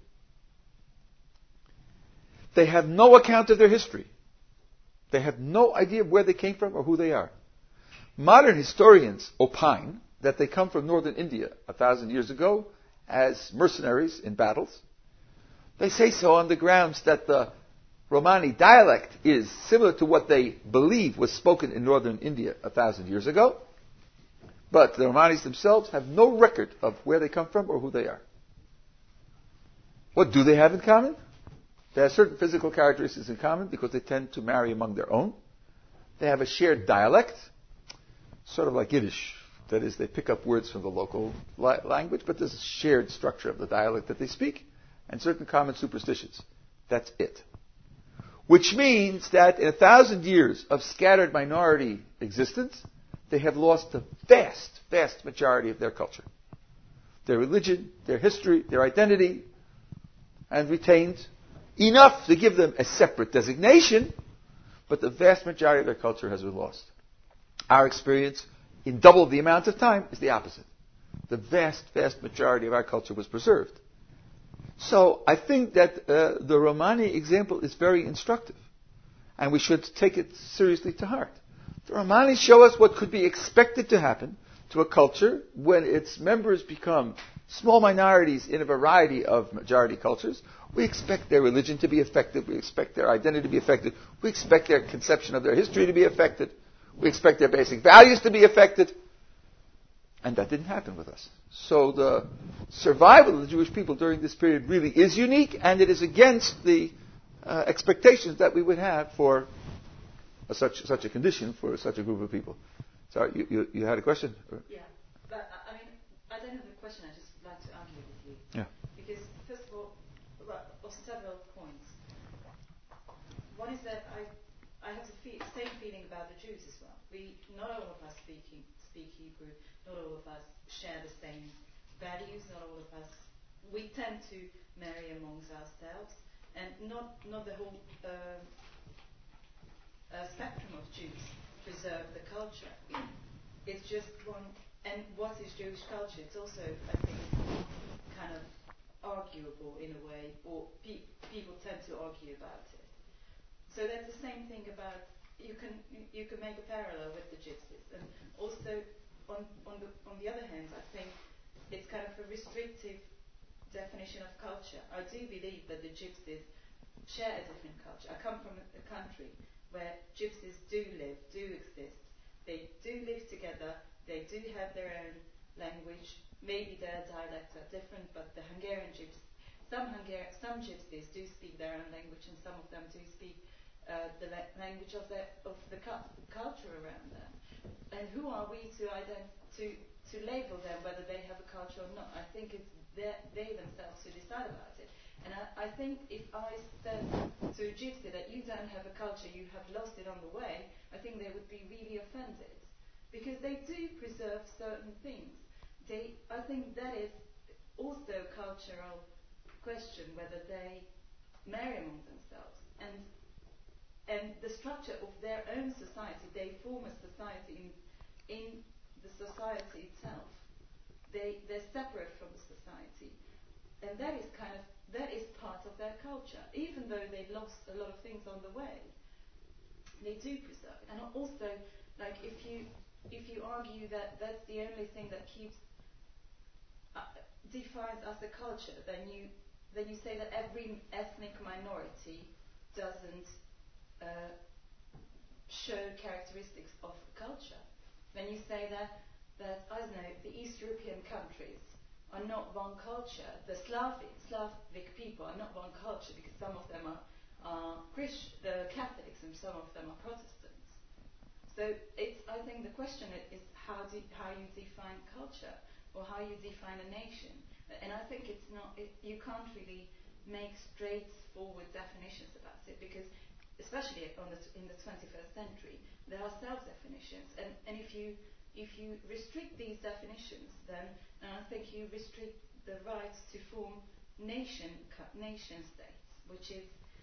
Speaker 1: They have no account of their history. They have no idea of where they came from or who they are. Modern historians opine that they come from northern India a thousand years ago as mercenaries in battles. They say so on the grounds that the Romani dialect is similar to what they believe was spoken in northern India a thousand years ago. But the Romanis themselves have no record of where they come from or who they are. What do they have in common? They have certain physical characteristics in common because they tend to marry among their own. They have a shared dialect, sort of like Yiddish. That is, they pick up words from the local li- language, but there's a shared structure of the dialect that they speak, and certain common superstitions. That's it. Which means that in a thousand years of scattered minority existence, they have lost the vast, vast majority of their culture, their religion, their history, their identity, and retained enough to give them a separate designation, but the vast majority of their culture has been lost. Our experience in double the amount of time is the opposite. The vast, vast majority of our culture was preserved. So I think that uh, the Romani example is very instructive, and we should take it seriously to heart. The Romani show us what could be expected to happen to a culture when its members become small minorities in a variety of majority cultures. We expect their religion to be affected. We expect their identity to be affected. We expect their conception of their history to be affected. We expect their basic values to be affected. And that didn't happen with us. So the survival of the Jewish people during this period really is unique, and it is against the uh, expectations that we would have for a such such a condition for such a group of people. Sorry, you, you, you had a question?
Speaker 4: Yeah, but I mean, I don't have a question. I just like to argue with you.
Speaker 1: Yeah.
Speaker 4: Because first of all, well, of several points. One is that I I have the feel, same feeling about the Jews as well. We not all of us speaking speak Hebrew. Not all of us share the same values. Not all of us. We tend to marry amongst ourselves, and not not the whole uh, uh, spectrum of Jews preserve the culture. It's just one. And what is Jewish culture? It's also, I think, kind of arguable in a way, or pe- people tend to argue about it. So that's the same thing about. You can you can make a parallel with the Gypsies, and also on on the on the other hand, I think it's kind of a restrictive definition of culture. I do believe that the Gypsies share a different culture. I come from a, a country where Gypsies do live, do exist. They do live together. They do have their own language. Maybe their dialects are different, but the Hungarian Gypsies, some Hungar- some Gypsies do speak their own language, and some of them do speak Uh, the la- language of the of the cu- culture around them. And who are we to ident- to to label them whether they have a culture or not? I think it's their, they themselves who decide about it. And I, I think if I said to a Gypsy that you don't have a culture, you have lost it on the way, I think they would be really offended, because they do preserve certain things. They, I think that is also a cultural question, whether they marry among themselves. And And the structure of their own society, they form a society in, in the society itself. They, they're separate from the society. And that is kind of, that is part of their culture. Even though they lost a lot of things on the way, they do preserve it. And also, like, if you, if you argue that that's the only thing that keeps, uh, defines us a culture, then you, then you say that every ethnic minority doesn't Uh, show characteristics of culture. When you say that, that I don't know, the East European countries are not one culture, the Slavic, Slavic people are not one culture, because some of them are, are Christian, the Catholics, and some of them are Protestants. So it's, I think the question is how do, how you define culture, or how you define a nation. And I think it's not, it, you can't really make straightforward definitions about it, because especially on the t- in the twenty-first century, there are self-definitions, and, and if you if you restrict these definitions, then uh, I think you restrict the right to form nation nation states, which is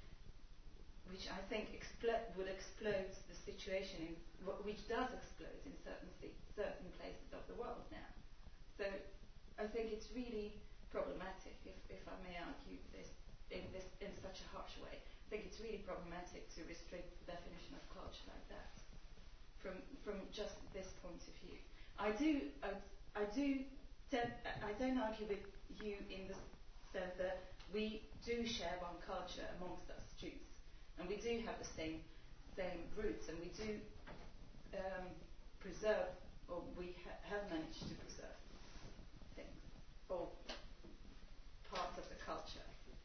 Speaker 4: which I think expl- would explode the situation in which does explode in certain th- certain places of the world now. So I think it's really problematic, if if I may argue this in this in such a harsh way. I think it's really problematic to restrict the definition of culture like that, from from just this point of view. I do I, I do tend, I don't argue with you in the sense that we do share one culture amongst us Jews, and we do have the same same roots, and we do um, preserve, or we ha- have managed to preserve things, or parts of the culture.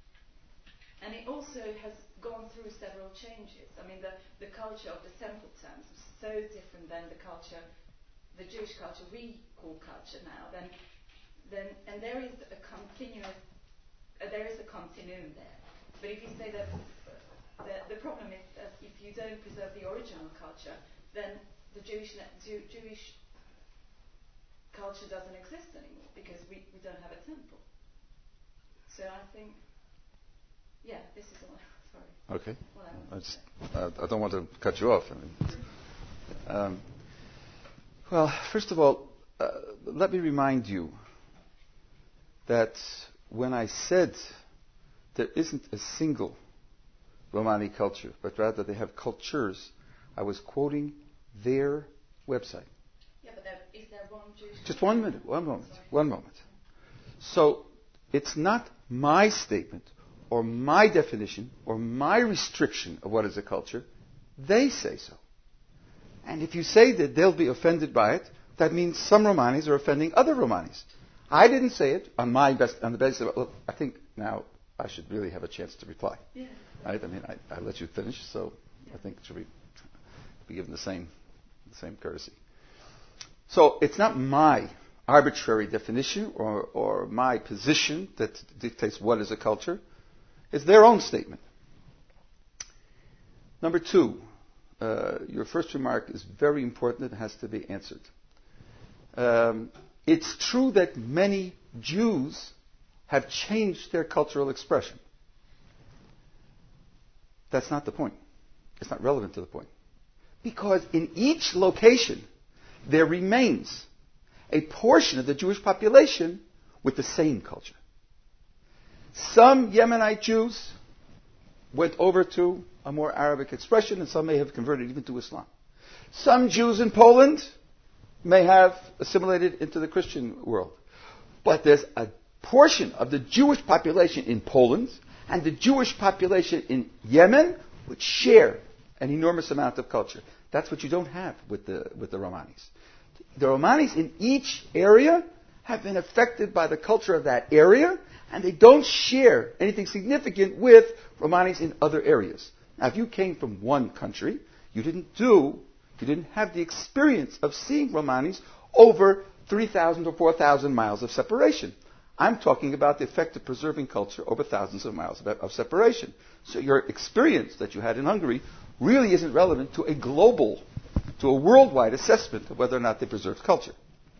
Speaker 4: And it also has gone through several changes. I mean, the, the culture of the temple terms is so different than the culture, the Jewish culture we call culture now. Then, then, and there is a continuous, uh, there is a continuum there. But if you say that uh, the, the problem is that if you don't preserve the original culture, then the Jewish Jew, Jewish culture doesn't exist anymore, because we, we don't have a temple. So I think. Yeah, this is all. Sorry.
Speaker 1: Okay.
Speaker 4: What I,
Speaker 1: I, just, uh, I don't want to cut you off. I mean, um, well, first of all, uh, let me remind you that when I said there isn't a single Romani culture, but rather they have cultures, I was quoting their website.
Speaker 4: Yeah, but there, is there one Jewish?
Speaker 1: Just one minute, one moment, one moment. So it's not my statement, or my definition, or my restriction of what is a culture. They say so. And if you say that they'll be offended by it, that means some Romanis are offending other Romanis. I didn't say it on my best, on the basis of, look, I think now I should really have a chance to reply.
Speaker 4: Yeah.
Speaker 1: Right? I mean, I, I let you finish, so I think it should be, be given the same, the same courtesy. So it's not my arbitrary definition or, or my position that dictates what is a culture. It's their own statement. Number two, uh, your first remark is very important. It has to be answered. Um, it's true that many Jews have changed their cultural expression. That's not the point. It's not relevant to the point. Because in each location, there remains a portion of the Jewish population with the same culture. Some Yemenite Jews went over to a more Arabic expression, and some may have converted even to Islam. Some Jews in Poland may have assimilated into the Christian world. But there's a portion of the Jewish population in Poland and the Jewish population in Yemen which share an enormous amount of culture. That's what you don't have with the, with the Romanis. The Romanis in each area have been affected by the culture of that area, and they don't share anything significant with Romanis in other areas. Now, if you came from one country, you didn't do, you didn't have the experience of seeing Romanis over three thousand or four thousand miles of separation. I'm talking about the effect of preserving culture over thousands of miles of, of separation. So your experience that you had in Hungary really isn't relevant to a global, to a worldwide assessment of whether or not they preserved culture.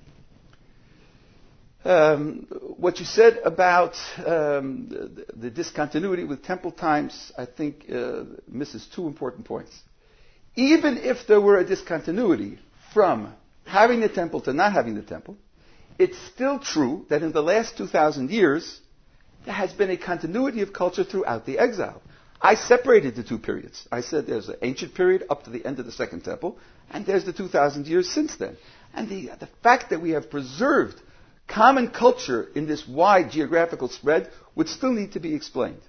Speaker 1: Um, what you said about um, the, the discontinuity with temple times, I think, uh, misses two important points. Even if there were a discontinuity from having the temple to not having the temple, it's still true that in the last two thousand years, there has been a continuity of culture throughout the exile. I separated the two periods. I said there's an ancient period up to the end of the Second Temple, and there's the two thousand years since then. And the, the fact that we have preserved common culture in this wide geographical spread would still need to be explained.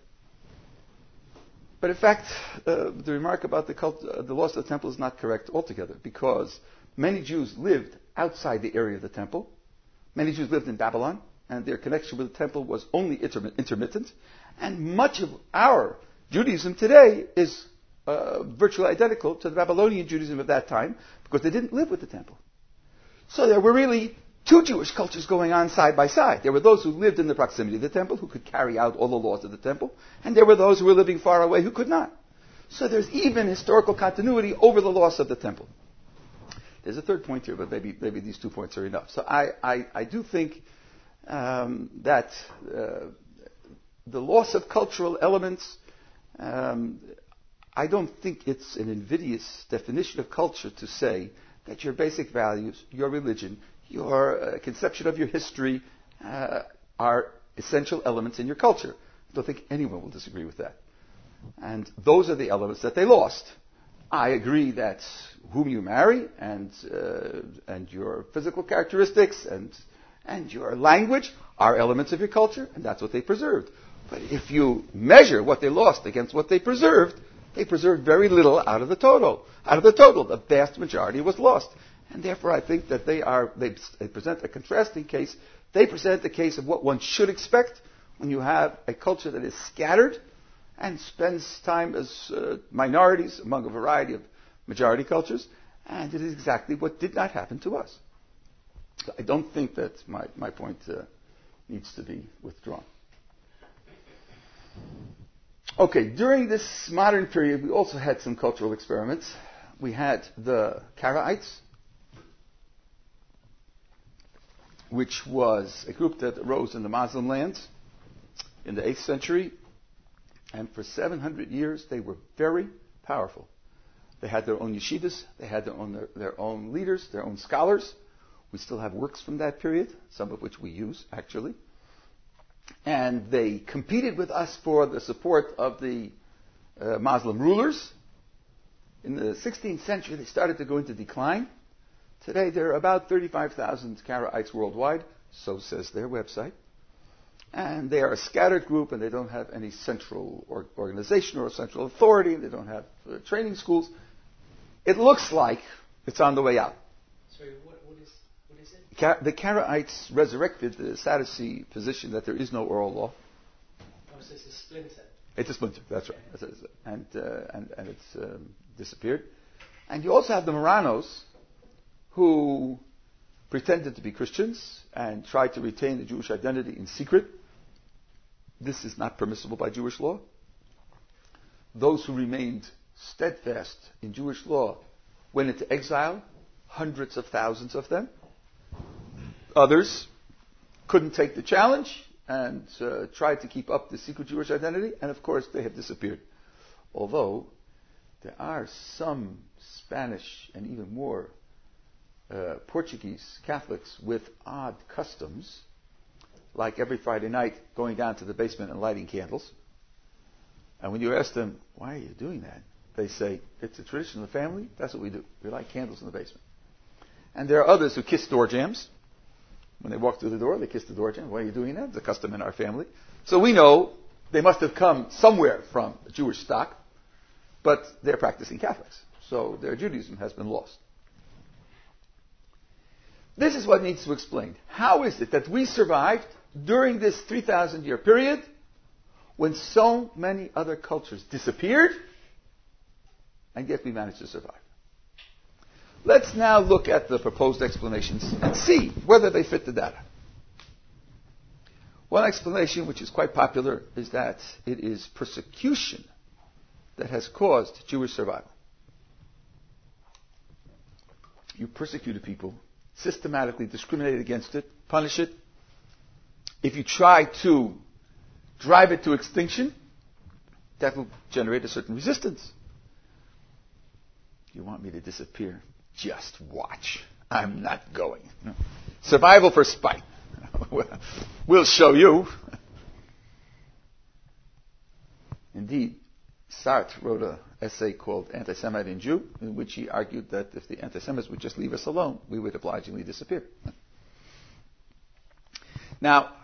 Speaker 1: But in fact, uh, the remark about the, cult, uh, the loss of the temple is not correct altogether, because many Jews lived outside the area of the temple. Many Jews lived in Babylon, and their connection with the temple was only interm- intermittent. And much of our Judaism today is uh, virtually identical to the Babylonian Judaism of that time, because they didn't live with the temple. So there were really two Jewish cultures going on side by side. There were those who lived in the proximity of the temple, who could carry out all the laws of the temple, and there were those who were living far away who could not. So there's even historical continuity over the loss of the temple. There's a third point here, but maybe maybe these two points are enough. So I, I, I do think um, that uh, the loss of cultural elements, um, I don't think it's an invidious definition of culture to say that your basic values, your religion, your uh, conception of your history uh, are essential elements in your culture. I don't think anyone will disagree with that. And those are the elements that they lost. I agree that whom you marry and uh, and your physical characteristics and and your language are elements of your culture, and that's what they preserved. But if you measure what they lost against what they preserved, they preserved very little out of the total. Out of the total, the vast majority was lost. And therefore, I think that they are they, they present a contrasting case. They present the case of what one should expect when you have a culture that is scattered and spends time as uh, minorities among a variety of majority cultures. And it is exactly what did not happen to us. So I don't think that my, my point uh, needs to be withdrawn. Okay, during this modern period, we also had some cultural experiments. We had the Karaites, which was a group that arose in the Muslim lands in the eighth century. And for seven hundred years, they were very powerful. They had their own yeshivas, they had their own, their, their own leaders, their own scholars. We still have works from that period, some of which we use, actually. And they competed with us for the support of the uh, Muslim rulers. In the sixteenth century, they started to go into decline. Today, there are about thirty-five thousand Karaites worldwide, so says their website. And they are a scattered group, and they don't have any central or organization or central authority. They don't have uh, training schools. It looks like it's on the way out.
Speaker 3: Sorry, what, what is
Speaker 1: the Karaites resurrected the Sadducee position that there is no oral law.
Speaker 3: Oh, so it's a splinter.
Speaker 1: It's a splinter, that's right. That's it. And, uh, and, and it's um, disappeared. And you also have the Marranos, who pretended to be Christians and tried to retain the Jewish identity in secret. This is not permissible by Jewish law. Those who remained steadfast in Jewish law went into exile, hundreds of thousands of them. Others couldn't take the challenge and uh, tried to keep up the secret Jewish identity, and of course they have disappeared. Although there are some Spanish and even more uh, Portuguese Catholics with odd customs, like every Friday night going down to the basement and lighting candles. And when you ask them, why are you doing that? They say, it's a tradition of the family, that's what we do. We light candles in the basement. And there are others who kiss door jambs. When they walk through the door, they kiss the door jam. Why are you doing that? It's a custom in our family. So we know they must have come somewhere from Jewish stock, but they're practicing Catholics. So their Judaism has been lost. This is what needs to explain. How is it that we survived during this three thousand year period when so many other cultures disappeared, and yet we managed to survive? Let's now look at the proposed explanations and see whether they fit the data. One explanation, which is quite popular, is that it is persecution that has caused Jewish survival. You persecuted people, systematically discriminated against it, punish it. If you try to drive it to extinction, that will generate a certain resistance. You want me to disappear? Just watch. I'm not going. No. Survival for spite. We'll show you. Indeed, Sartre wrote an essay called Anti-Semite and Jew, in which he argued that if the anti-Semites would just leave us alone, we would obligingly disappear. Now,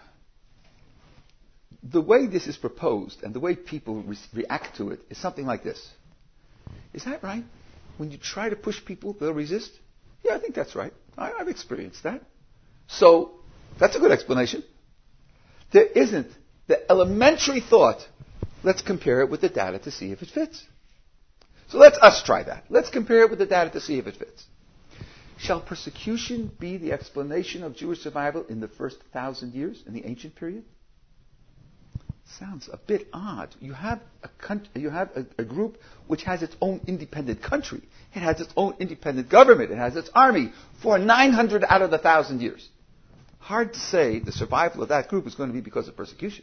Speaker 1: the way this is proposed and the way people re- react to it is something like this. Is that right? When you try to push people, they'll resist? Yeah, I think that's right. I, I've experienced that. So, that's a good explanation. There isn't the elementary thought, let's compare it with the data to see if it fits. So let's us try that. Let's compare it with the data to see if it fits. Shall persecution be the explanation of Jewish survival in the first thousand years, in the ancient period? Sounds a bit odd. You have a country, you have a, a group which has its own independent country. It has its own independent government. It has its army for nine hundred out of the thousand years. Hard to say the survival of that group is going to be because of persecution.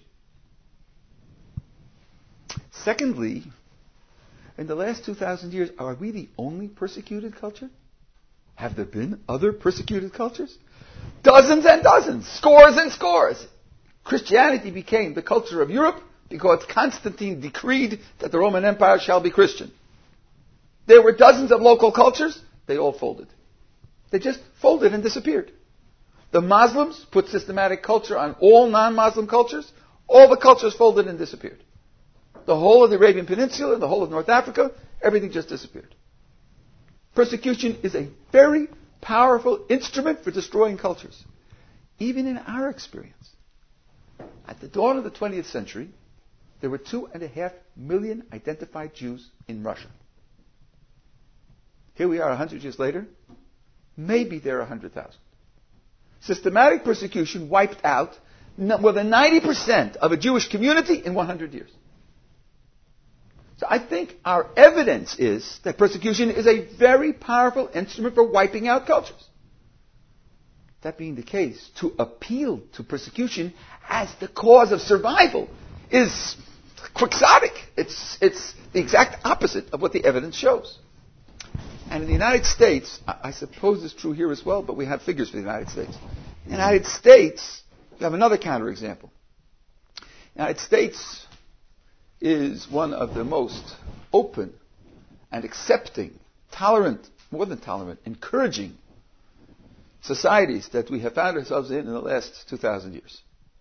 Speaker 1: Secondly, in the last two thousand years, are we the only persecuted culture? Have there been other persecuted cultures? Dozens and dozens, scores and scores. Christianity became the culture of Europe because Constantine decreed that the Roman Empire shall be Christian. There were dozens of local cultures. They all folded. They just folded and disappeared. The Muslims put systematic culture on all non-Muslim cultures. All the cultures folded and disappeared. The whole of the Arabian Peninsula, the whole of North Africa, everything just disappeared. Persecution is a very powerful instrument for destroying cultures. Even in our experience. At the dawn of the twentieth century, there were two and a half million identified Jews in Russia. Here we are a hundred years later. Maybe there are a hundred thousand. Systematic persecution wiped out more than ninety percent of a Jewish community in one hundred years. So I think our evidence is that persecution is a very powerful instrument for wiping out cultures. That being the case, to appeal to persecution as the cause of survival is quixotic. It's, it's the exact opposite of what the evidence shows. And in the United States, I suppose it's true here as well, but we have figures for the United States. In the United States, we have another counterexample. The United States is one of the most open and accepting, tolerant, more than tolerant, encouraging societies that we have found ourselves in in the last two thousand years.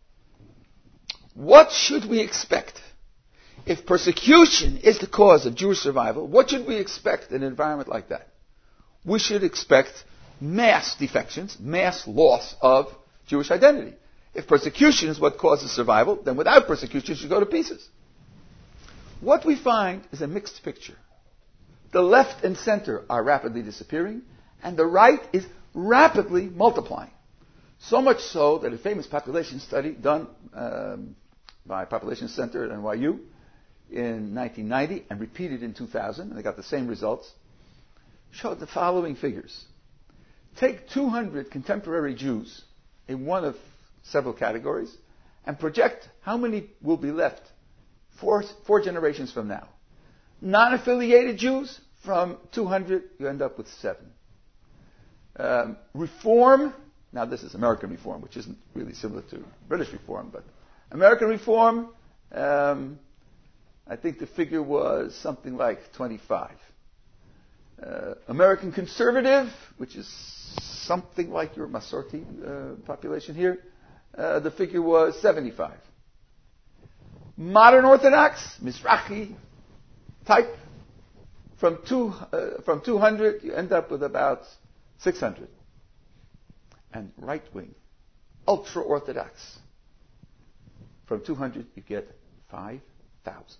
Speaker 1: What should we expect? If persecution is the cause of Jewish survival, what should we expect in an environment like that? We should expect mass defections, mass loss of Jewish identity. If persecution is what causes survival, then without persecution, you should go to pieces. What we find is a mixed picture. The left and center are rapidly disappearing, and the right is rapidly multiplying. So much so that a famous population study done um, by Population Center at N Y U in nineteen ninety and repeated in two thousand, and they got the same results, showed the following figures. Take two hundred contemporary Jews in one of several categories and project how many will be left four, four generations from now. Non-affiliated Jews, from two hundred, you end up with seven. Um, reform, now this is American reform, which isn't really similar to British reform, but American reform, um, I think the figure was something like twenty-five. Uh, American conservative, which is something like your Masorti uh, population here, uh, the figure was seventy-five. Modern Orthodox, Mizrahi type, from two uh, from two hundred, you end up with about six hundred. And right wing, ultra Orthodox, from two hundred, you get five thousand.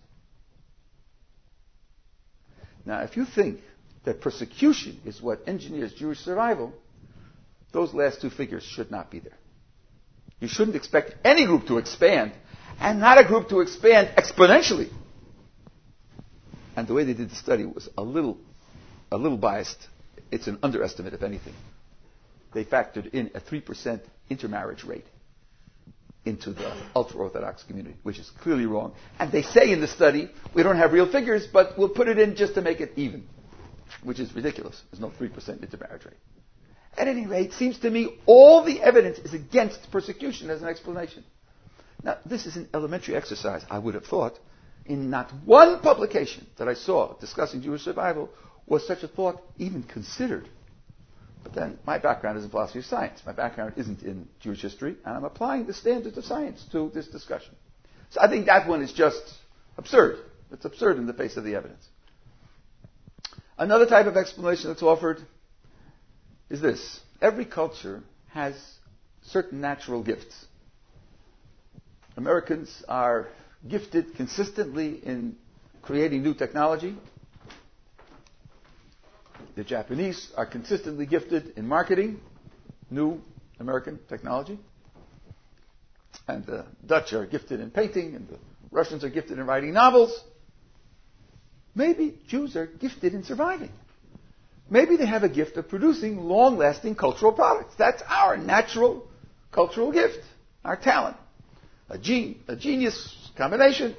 Speaker 1: Now, if you think that persecution is what engineers Jewish survival, those last two figures should not be there. You shouldn't expect any group to expand, and not a group to expand exponentially. And the way they did the study was a little, a little biased. It's an underestimate, if anything. They factored in a three percent intermarriage rate into the ultra-Orthodox community, which is clearly wrong. And they say in the study, we don't have real figures, but we'll put it in just to make it even, which is ridiculous. There's no three percent intermarriage rate. At any rate, it seems to me all the evidence is against persecution as an explanation. Now, this is an elementary exercise, I would have thought. In not one publication that I saw discussing Jewish survival was such a thought even considered. But then, my background is in philosophy of science. My background isn't in Jewish history, and I'm applying the standards of science to this discussion. So I think that one is just absurd. It's absurd in the face of the evidence. Another type of explanation that's offered is this. Every culture has certain natural gifts. Americans are gifted consistently in creating new technology. The Japanese are consistently gifted in marketing new American technology. And the Dutch are gifted in painting, and the Russians are gifted in writing novels. Maybe Jews are gifted in surviving. Maybe they have a gift of producing long-lasting cultural products. That's our natural cultural gift, our talent. A gene, a genius combination.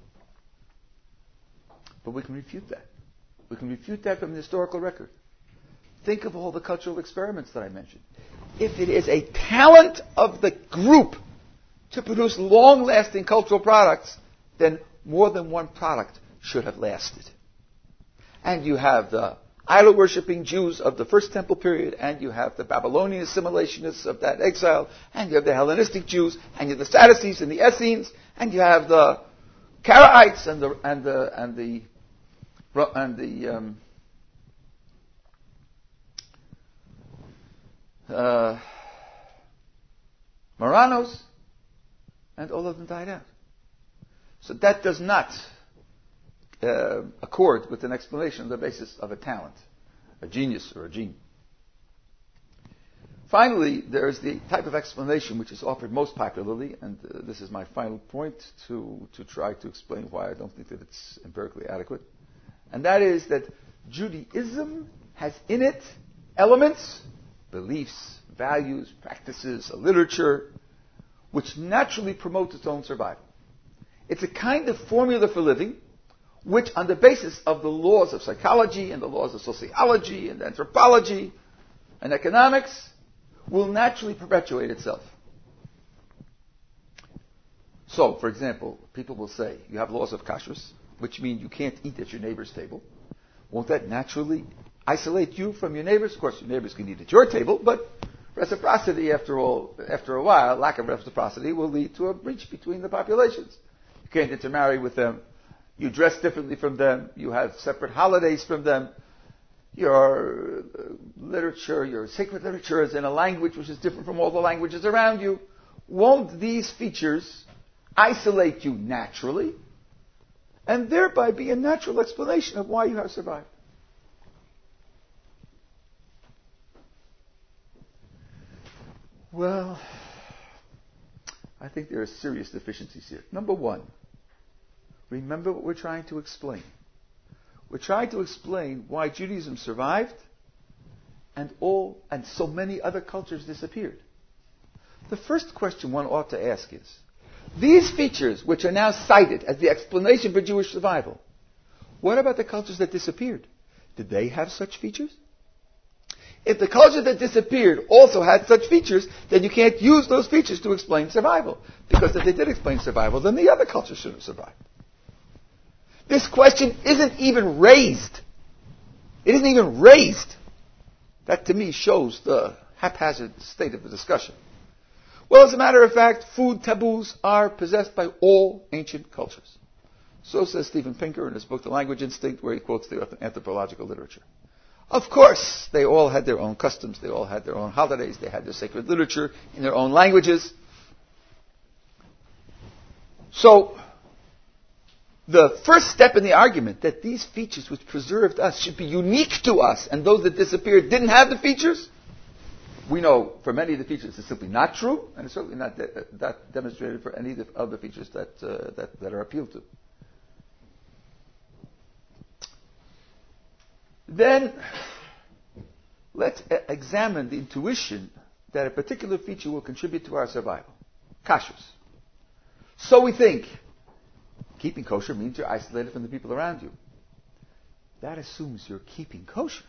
Speaker 1: But we can refute that. We can refute that from the historical record. Think of all the cultural experiments that I mentioned. If it is a talent of the group to produce long-lasting cultural products, then more than one product should have lasted. And you have the idol-worshipping Jews of the First Temple period, and you have the Babylonian assimilationists of that exile, and you have the Hellenistic Jews, and you have the Sadducees and the Essenes, and you have the Karaites and the and the and the and the um, uh, Marranos, and all of them died out. So that does not uh, accord with an explanation on the basis of a talent, a genius, or a gene. Finally, there is the type of explanation which is offered most popularly, and uh, this is my final point to, to try to explain why I don't think that it's empirically adequate. And that is that Judaism has in it elements, beliefs, values, practices, a literature, which naturally promotes its own survival. It's a kind of formula for living, which on the basis of the laws of psychology and the laws of sociology and anthropology and economics will naturally perpetuate itself. So, for example, people will say, you have laws of kashrus, which mean you can't eat at your neighbor's table. Won't that naturally isolate you from your neighbors? Of course, your neighbors can eat at your table, but reciprocity, after all, after a while, lack of reciprocity will lead to a breach between the populations. You can't intermarry with them. You dress differently from them. You have separate holidays from them. Your literature, your sacred literature is in a language which is different from all the languages around you, won't these features isolate you naturally and thereby be a natural explanation of why you have survived? Well, I think there are serious deficiencies here. Number one, remember what we're trying to explain. We're trying to explain why Judaism survived and all and so many other cultures disappeared. The first question one ought to ask is, these features which are now cited as the explanation for Jewish survival, what about the cultures that disappeared? Did they have such features? If the culture that disappeared also had such features, then you can't use those features to explain survival. Because if they did explain survival, then the other cultures should have survived. This question isn't even raised. It isn't even raised. That to me shows the haphazard state of the discussion. Well, as a matter of fact, food taboos are possessed by all ancient cultures. So says Steven Pinker in his book, The Language Instinct, where he quotes the anthropological literature. Of course, they all had their own customs, they all had their own holidays, they had their sacred literature in their own languages. So, the first step in the argument that these features which preserved us should be unique to us and those that disappeared didn't have the features, we know for many of the features it's simply not true, and it's certainly not de- that demonstrated for any of the features that, uh, that, that are appealed to. Then, let's uh, examine the intuition that a particular feature will contribute to our survival. Kashrus. So we think, keeping kosher means you're isolated from the people around you. That assumes you're keeping kosher.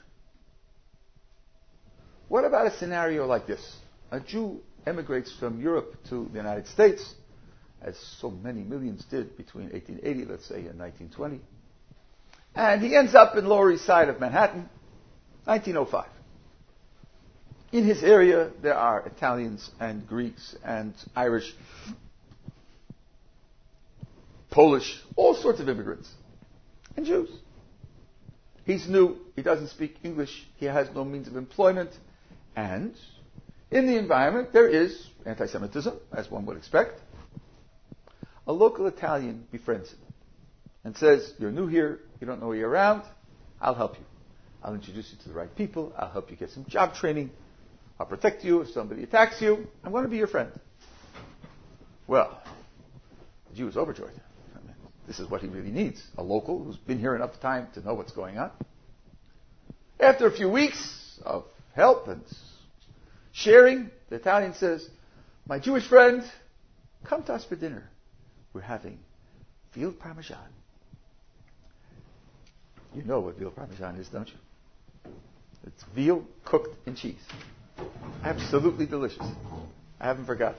Speaker 1: What about a scenario like this? A Jew emigrates from Europe to the United States, as so many millions did between eighteen eighty, let's say, and nineteen twenty. And he ends up in Lower East Side of Manhattan, nineteen oh five. In his area, there are Italians and Greeks and Irish, Polish, all sorts of immigrants, and Jews. He's new, he doesn't speak English, he has no means of employment, and in the environment there is anti-Semitism, as one would expect. A local Italian befriends him and says, you're new here, you don't know where you're around, I'll help you. I'll introduce you to the right people, I'll help you get some job training, I'll protect you if somebody attacks you, I'm going to be your friend. Well, the Jew is overjoyed. I mean, this is what he really needs, a local who's been here enough time to know what's going on. After a few weeks of help and sharing, the Italian says, my Jewish friend, come to us for dinner. We're having veal parmesan. You know what veal parmesan is, don't you? It's veal cooked in cheese. Absolutely delicious. I haven't forgotten.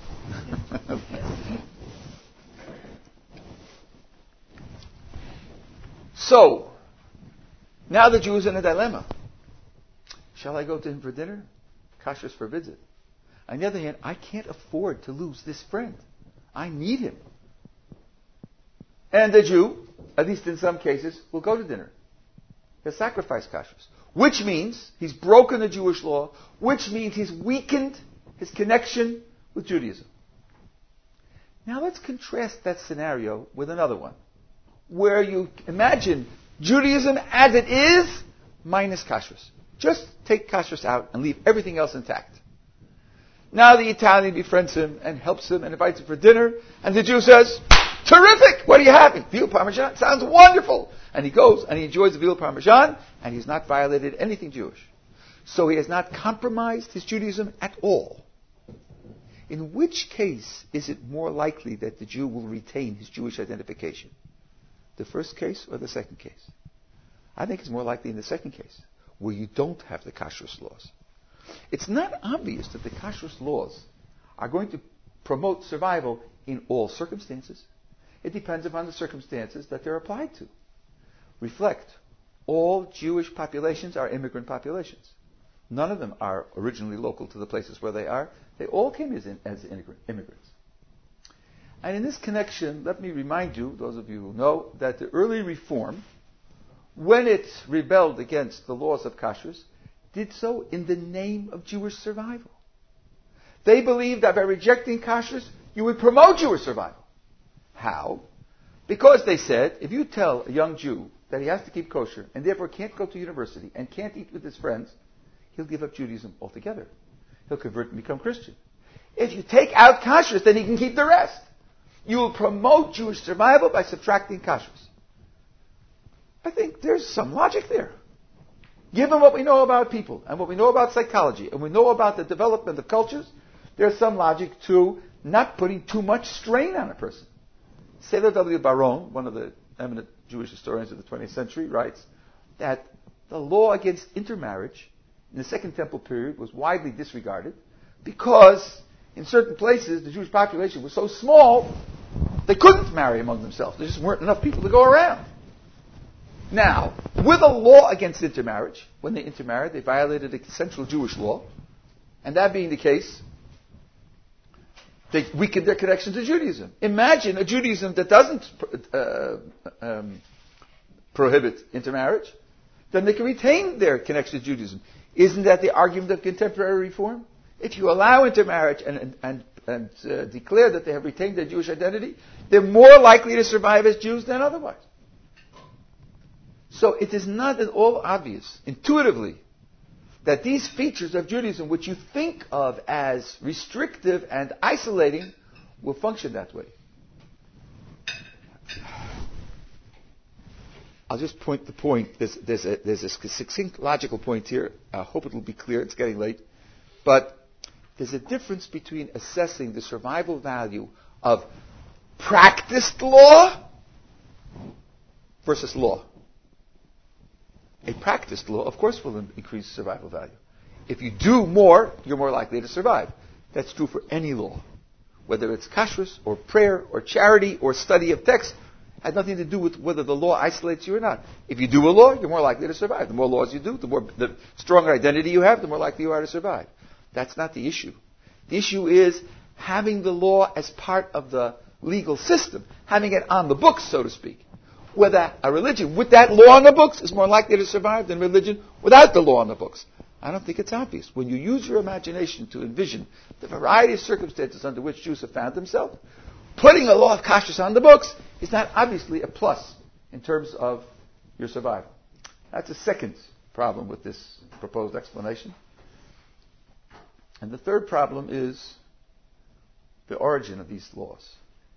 Speaker 1: So, now the Jew is in a dilemma. Shall I go to him for dinner? Kashrus forbids it. On the other hand, I can't afford to lose this friend. I need him. And the Jew, at least in some cases, will go to dinner. He'll sacrifice kashrus. Which means he's broken the Jewish law, which means he's weakened his connection with Judaism. Now let's contrast that scenario with another one, where you imagine Judaism as it is, minus kashrus. Just take kashrus out and leave everything else intact. Now the Italian befriends him and helps him and invites him for dinner, and the Jew says, terrific! What are you having? Veal parmesan? Sounds wonderful! And he goes and he enjoys the veal parmesan, and he's not violated anything Jewish. So he has not compromised his Judaism at all. In which case is it more likely that the Jew will retain his Jewish identification? The first case or the second case? I think it's more likely in the second case, where you don't have the kashrus laws. It's not obvious that the kashrus laws are going to promote survival in all circumstances. It depends upon the circumstances that they're applied to. Reflect, all Jewish populations are immigrant populations. None of them are originally local to the places where they are. They all came as, in, as immigrants. And in this connection, let me remind you, those of you who know, that the early reform, when it rebelled against the laws of kashrus, did so in the name of Jewish survival. They believed that by rejecting kashrus, you would promote Jewish survival. How? Because they said, if you tell a young Jew that he has to keep kosher and therefore can't go to university and can't eat with his friends, he'll give up Judaism altogether. He'll convert and become Christian. If you take out kashrus, then he can keep the rest. You will promote Jewish survival by subtracting kashrus. I think there's some logic there. Given what we know about people and what we know about psychology and we know about the development of cultures, there's some logic to not putting too much strain on a person. Seder W. Baron, one of the eminent Jewish historians of the twentieth century, writes that the law against intermarriage in the Second Temple period was widely disregarded because in certain places the Jewish population was so small they couldn't marry among themselves. There just weren't enough people to go around. Now, with a law against intermarriage, when they intermarried, they violated a central Jewish law, and that being the case, they weakened their connection to Judaism. Imagine a Judaism that doesn't uh, um, prohibit intermarriage, then they can retain their connection to Judaism. Isn't that the argument of contemporary reform? If you allow intermarriage and, and, and uh, declare that they have retained their Jewish identity, they're more likely to survive as Jews than otherwise. So it is not at all obvious, intuitively, that these features of Judaism, which you think of as restrictive and isolating, will function that way. I'll just point the point. There's, there's, a, there's a succinct logical point here. I hope it will be clear. It's getting late. But there's a difference between assessing the survival value of practiced law versus law. A practiced law, of course, will increase survival value. If you do more, you're more likely to survive. That's true for any law. Whether it's kashrus or prayer or charity or study of text, has nothing to do with whether the law isolates you or not. If you do a law, you're more likely to survive. The more laws you do, the more the stronger identity you have, the more likely you are to survive. That's not the issue. The issue is having the law as part of the legal system, having it on the books, so to speak. Whether a religion with that law on the books is more likely to survive than religion without the law on the books. I don't think it's obvious. When you use your imagination to envision the variety of circumstances under which Jews have found themselves, putting a law of kashrus on the books is not obviously a plus in terms of your survival. That's a second problem with this proposed explanation. And the third problem is the origin of these laws.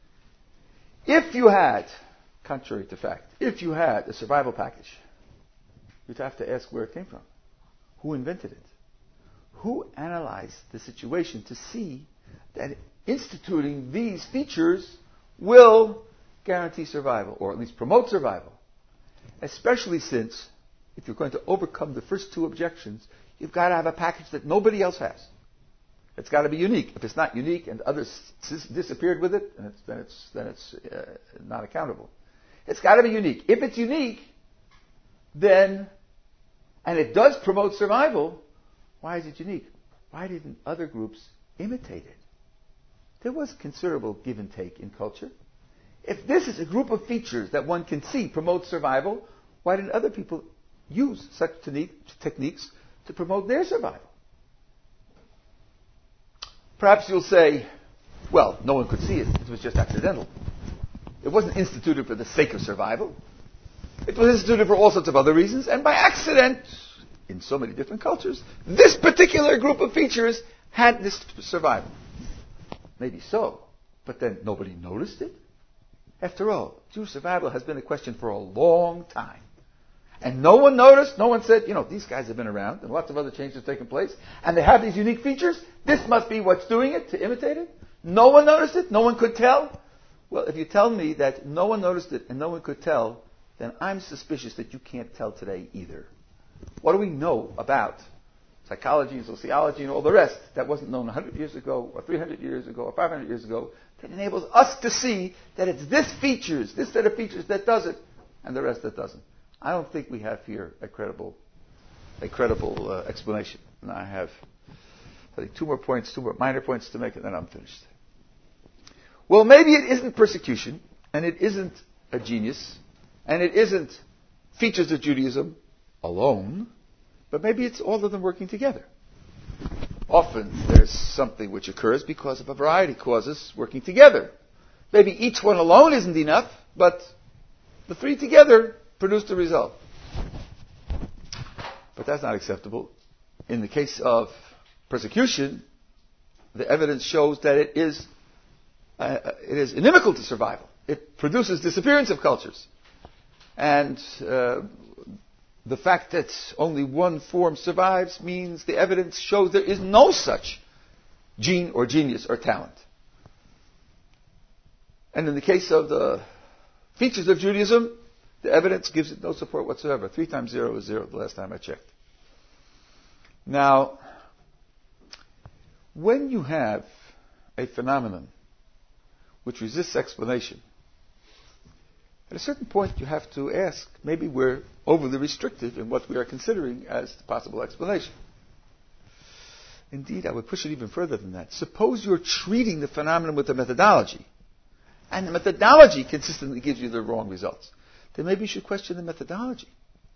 Speaker 1: If you had, contrary to fact, if you had a survival package, you'd have to ask where it came from. Who invented it? Who analyzed the situation to see that instituting these features will guarantee survival, or at least promote survival? Especially since, if you're going to overcome the first two objections, you've got to have a package that nobody else has. It's got to be unique. If it's not unique and others s- disappeared with it, then it's, then it's, then it's uh, not accountable. It's got to be unique. If it's unique, then, and it does promote survival, why is it unique? Why didn't other groups imitate it? There was considerable give and take in culture. If this is a group of features that one can see promotes survival, why didn't other people use such technique, techniques to promote their survival? Perhaps you'll say, well, no one could see it. It was just accidental. It wasn't instituted for the sake of survival. It was instituted for all sorts of other reasons, and by accident, in so many different cultures, this particular group of features had this survival. Maybe so, but then nobody noticed it. After all, Jewish survival has been a question for a long time. And no one noticed, no one said, you know, these guys have been around, and lots of other changes have taken place, and they have these unique features. This must be what's doing it, to imitate it. No one noticed it, no one could tell. Well, if you tell me that no one noticed it and no one could tell, then I'm suspicious that you can't tell today either. What do we know about psychology and sociology and all the rest that wasn't known one hundred years ago or three hundred years ago or five hundred years ago that enables us to see that it's this features, this set of features that does it, and the rest that doesn't? I don't think we have here a credible, a credible uh, explanation. And I have, I think, two more points, two more minor points to make, and then I'm finished. Well, maybe it isn't persecution, and it isn't a genius, and it isn't features of Judaism alone. But maybe it's all of them working together. Often there's something which occurs because of a variety of causes working together. Maybe each one alone isn't enough, but the three together produce the result. But that's not acceptable. In the case of persecution, the evidence shows that it is uh, it is inimical to survival. It produces disappearance of cultures. And uh, the fact that only one form survives means the evidence shows there is no such gene or genius or talent. And in the case of the features of Judaism, the evidence gives it no support whatsoever. Three times zero is zero the last time I checked. Now, when you have a phenomenon which resists explanation, at a certain point you have to ask, maybe we're overly restrictive in what we are considering as the possible explanation. Indeed, I would push it even further than that. Suppose you're treating the phenomenon with a methodology, and the methodology consistently gives you the wrong results. Then maybe you should question the methodology.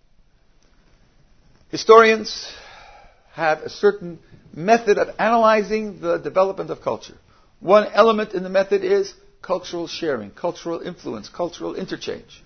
Speaker 1: Historians have a certain method of analyzing the development of culture. One element in the method is cultural sharing, cultural influence, cultural interchange.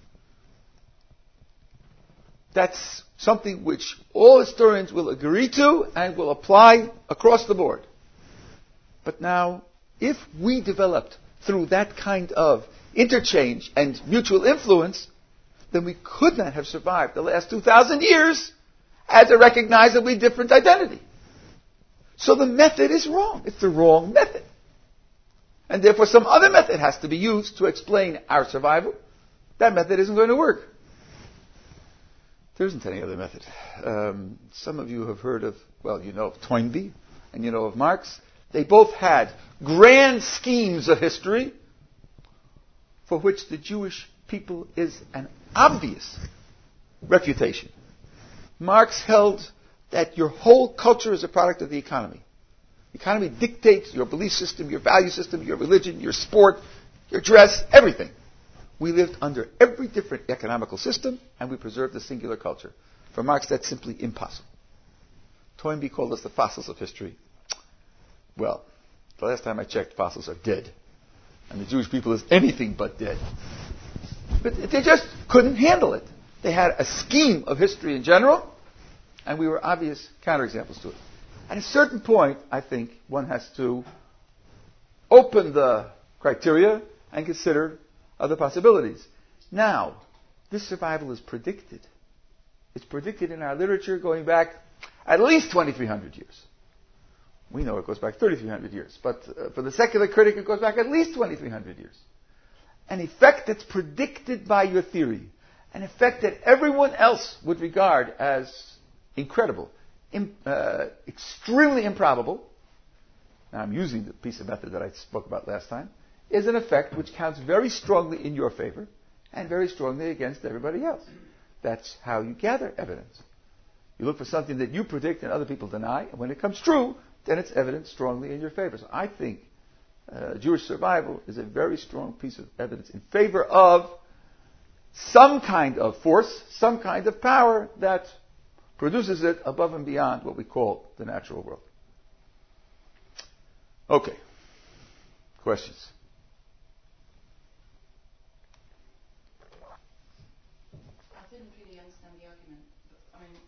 Speaker 1: That's something which all historians will agree to and will apply across the board. But now, if we developed through that kind of interchange and mutual influence, then we could not have survived the last two thousand years as a recognizably different identity. So the method is wrong. It's the wrong method. And therefore some other method has to be used to explain our survival. That method isn't going to work. There isn't any other method. Um, some of you have heard of, well, you know of Toynbee and you know of Marx. They both had grand schemes of history for which the Jewish people is an obvious refutation. Marx held that your whole culture is a product of the economy. The economy dictates your belief system, your value system, your religion, your sport, your dress, everything. We lived under every different economical system, and we preserved a singular culture. For Marx, that's simply impossible. Toynbee called us the fossils of history. Well, the last time I checked, fossils are dead. And the Jewish people is anything but dead. But they just couldn't handle it. They had a scheme of history in general, and we were obvious counterexamples to it. At a certain point, I think, one has to open the criteria and consider other possibilities. Now, this survival is predicted. It's predicted in our literature going back at least twenty-three hundred years. We know it goes back thirty-three hundred years, but uh, for the secular critic, it goes back at least twenty-three hundred years. An effect that's predicted by your theory, an effect that everyone else would regard as incredible, im- uh, extremely improbable, now I'm using the piece of method that I spoke about last time, is an effect which counts very strongly in your favor and very strongly against everybody else. That's how you gather evidence. You look for something that you predict and other people deny, and when it comes true, then it's evidence strongly in your favor. So I think uh, Jewish survival is a very strong piece of evidence in favor of some kind of force, some kind of power that produces it above and beyond what we call the natural world. Okay. Questions?
Speaker 4: I didn't really understand the argument. But, I mean,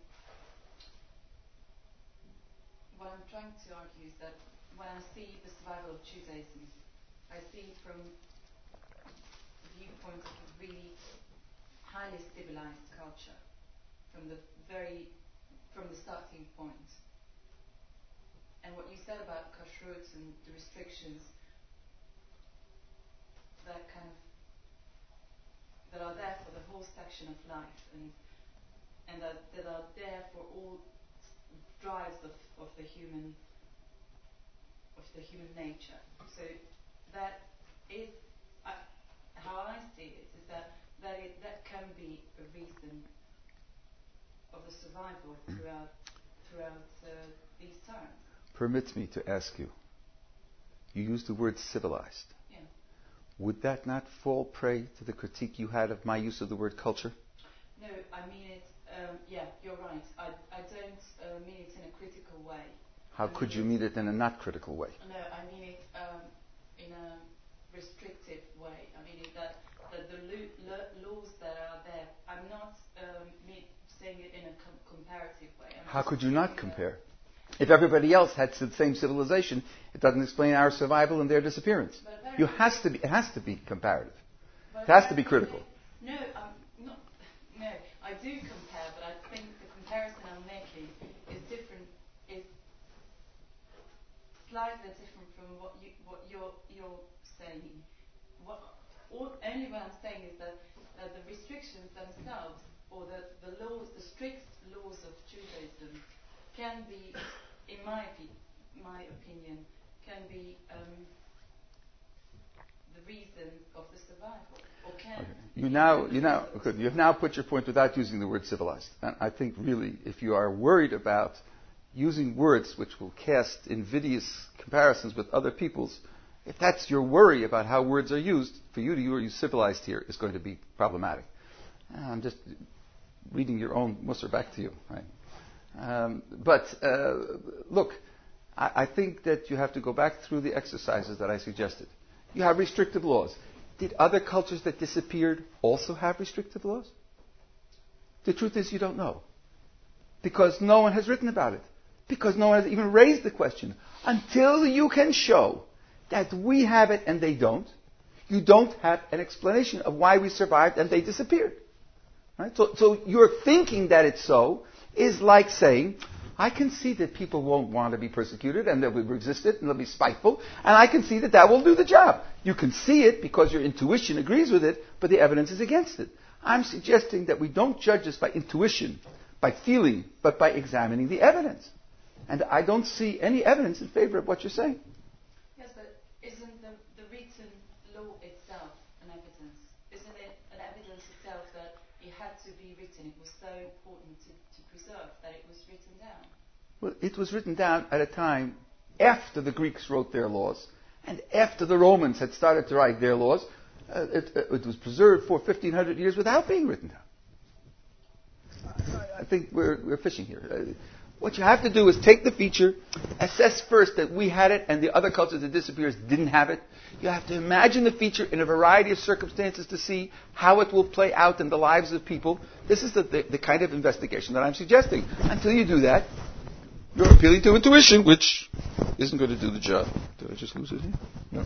Speaker 4: what I'm trying to argue is that when I see the survival of Judaism, I see it from the viewpoint of a really highly civilized culture, from the very, from the starting point. And what you said about kashrut and the restrictions that kind of that are there for the whole section of life, and and that, that are there for all drives of, of the human of the human nature. So that is uh, how I see it, is that that it, that can be a reason of the survival throughout throughout uh, these times.
Speaker 1: Permit me to ask you. You used the word civilized.
Speaker 4: Yeah.
Speaker 1: Would that not fall prey to the critique you had of my use of the word culture?
Speaker 4: No, I mean it. Uh, um, yeah, you're right. I, I don't uh, mean it in a critical way.
Speaker 1: How
Speaker 4: I
Speaker 1: could
Speaker 4: mean
Speaker 1: you
Speaker 4: it-
Speaker 1: mean it in a not critical way?
Speaker 4: No, I mean it um, in a restrictive way. I mean it that, that the lo- lo- laws that are there, I'm not um, me- saying it in a com- comparative way. I'm
Speaker 1: How
Speaker 4: just
Speaker 1: could you not
Speaker 4: saying that-
Speaker 1: compare? If everybody else had the same civilization, it doesn't explain our survival and their disappearance.
Speaker 4: But
Speaker 1: You
Speaker 4: apparently-
Speaker 1: has to be, it has to be comparative.
Speaker 4: but
Speaker 1: It has to be
Speaker 4: apparently-
Speaker 1: critical.
Speaker 4: No, I'm not. No, I do compare, but I think the comparison I'm making is different. Is slightly different from what you what you're you're saying. What all, only what I'm saying is that, that the restrictions themselves, or the the laws, the strict laws of Judaism, can be, in my opi- my opinion, can be um, the reason of the survival, or can.
Speaker 1: Okay. You now, you now, good. You've now put your point without using the word civilized. And I think really, if you are worried about using words which will cast invidious comparisons with other peoples, if that's your worry about how words are used, for you to use civilized here is going to be problematic. I'm just reading your own Musar back to you, right? Um, but uh, look, I, I think that you have to go back through the exercises that I suggested. You have restrictive laws. Did other cultures that disappeared also have restrictive laws? The truth is you don't know. Because no one has written about it. Because no one has even raised the question. Until you can show that we have it and they don't, you don't have an explanation of why we survived and they disappeared. Right? So, so your thinking that it's so is like saying, I can see that people won't want to be persecuted and they'll be resistant and they'll be spiteful, and I can see that that will do the job. You can see it because your intuition agrees with it, but the evidence is against it. I'm suggesting that we don't judge this by intuition, by feeling, but by examining the evidence. And I don't see any evidence in favor of what you're saying.
Speaker 4: Yes, but isn't the, the written law itself an evidence? Isn't it an evidence itself that it had to be written? It was so important to, to preserve that it was written down.
Speaker 1: Well, it was written down at a time after the Greeks wrote their laws and after the Romans had started to write their laws. Uh, it, uh, it was preserved for fifteen hundred years without being written down. I, I think we're, we're fishing here. Uh, what you have to do is take the feature, assess first that we had it and the other cultures that disappeared didn't have it. You have to imagine the feature in a variety of circumstances to see how it will play out in the lives of people. This is the, the, the kind of investigation that I'm suggesting. Until you do that, you're appealing to intuition, which isn't going to do the job. Did I just lose it here? No.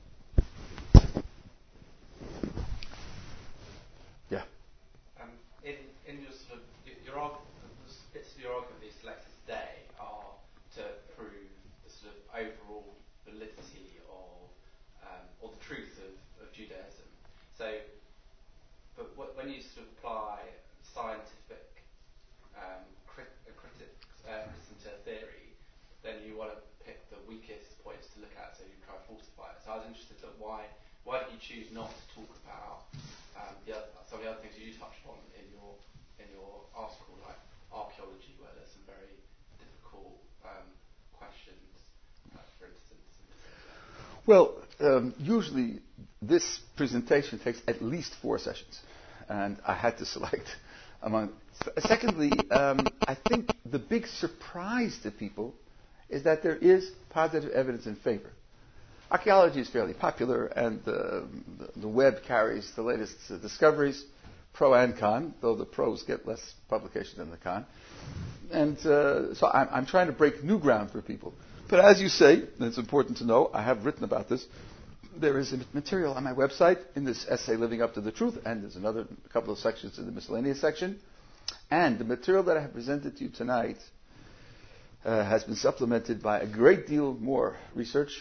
Speaker 1: Yeah.
Speaker 2: Um, in, in your sort of your argument, the bits of your argument that you selected today are to prove the sort of overall validity of um, or the truth of, of Judaism. So, but w- when you sort of apply scientific um, crit- uh, critic, uh, criticism to a theory, then you want to pick the weakest points to look at, so you try to falsify it. So I was interested in why why did you choose not to talk about um, the other, some of the other things you touched on in your in your article, like archaeology, where there's some very difficult um, questions, uh, for instance.
Speaker 1: Well, um, usually this presentation takes at least four sessions, and I had to select among. Secondly, um, I think the big surprise to people is that there is positive evidence in favor. Archaeology is fairly popular, and uh, the, the web carries the latest uh, discoveries, pro and con, though the pros get less publication than the con. And uh, so I'm, I'm trying to break new ground for people. But as you say, and it's important to know, I have written about this, there is material on my website in this essay, Living Up to the Truth, and there's another a couple of sections in the miscellaneous section. And the material that I have presented to you tonight uh, has been supplemented by a great deal more research.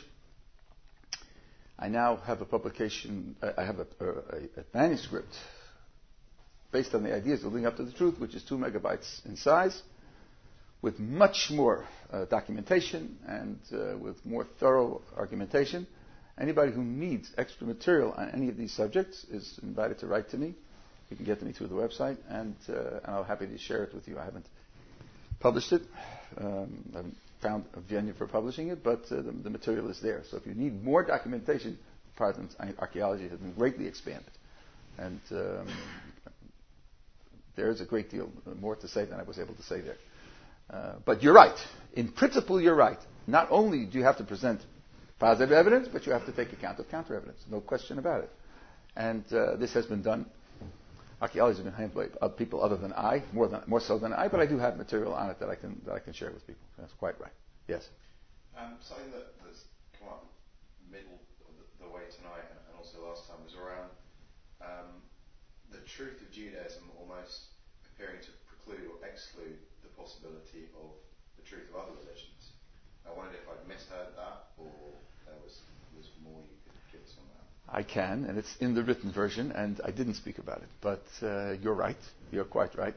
Speaker 1: I now have a publication, uh, I have a, a, a manuscript based on the ideas of Living Up to the Truth, which is two megabytes in size, with much more uh, documentation and uh, with more thorough argumentation. Anybody who needs extra material on any of these subjects is invited to write to me. You can get to me through the website, and, uh, and I'm happy to share it with you. I haven't published it. Um, I haven't found a venue for publishing it, but uh, the, the material is there. So if you need more documentation, Protestant archaeology has been greatly expanded. And um, there's a great deal more to say than I was able to say there. Uh, but you're right. In principle, you're right. Not only do you have to present positive evidence, but you have to take account of counter evidence. No question about it. And uh, this has been done. Archaeology has been handled by people other than I, more than more so than I, but I do have material on it that I can that I can share with people. That's quite right. Yes.
Speaker 5: Um, something that, that's come up middle of the, the way tonight and, and also last time was around um, the truth of Judaism almost appearing to preclude or exclude the possibility of the truth of other religions. I wondered if I'd misheard that or there was was more you could give us on that.
Speaker 1: I can, and it's in the written version, and I didn't speak about it. But uh, you're right. You're quite right.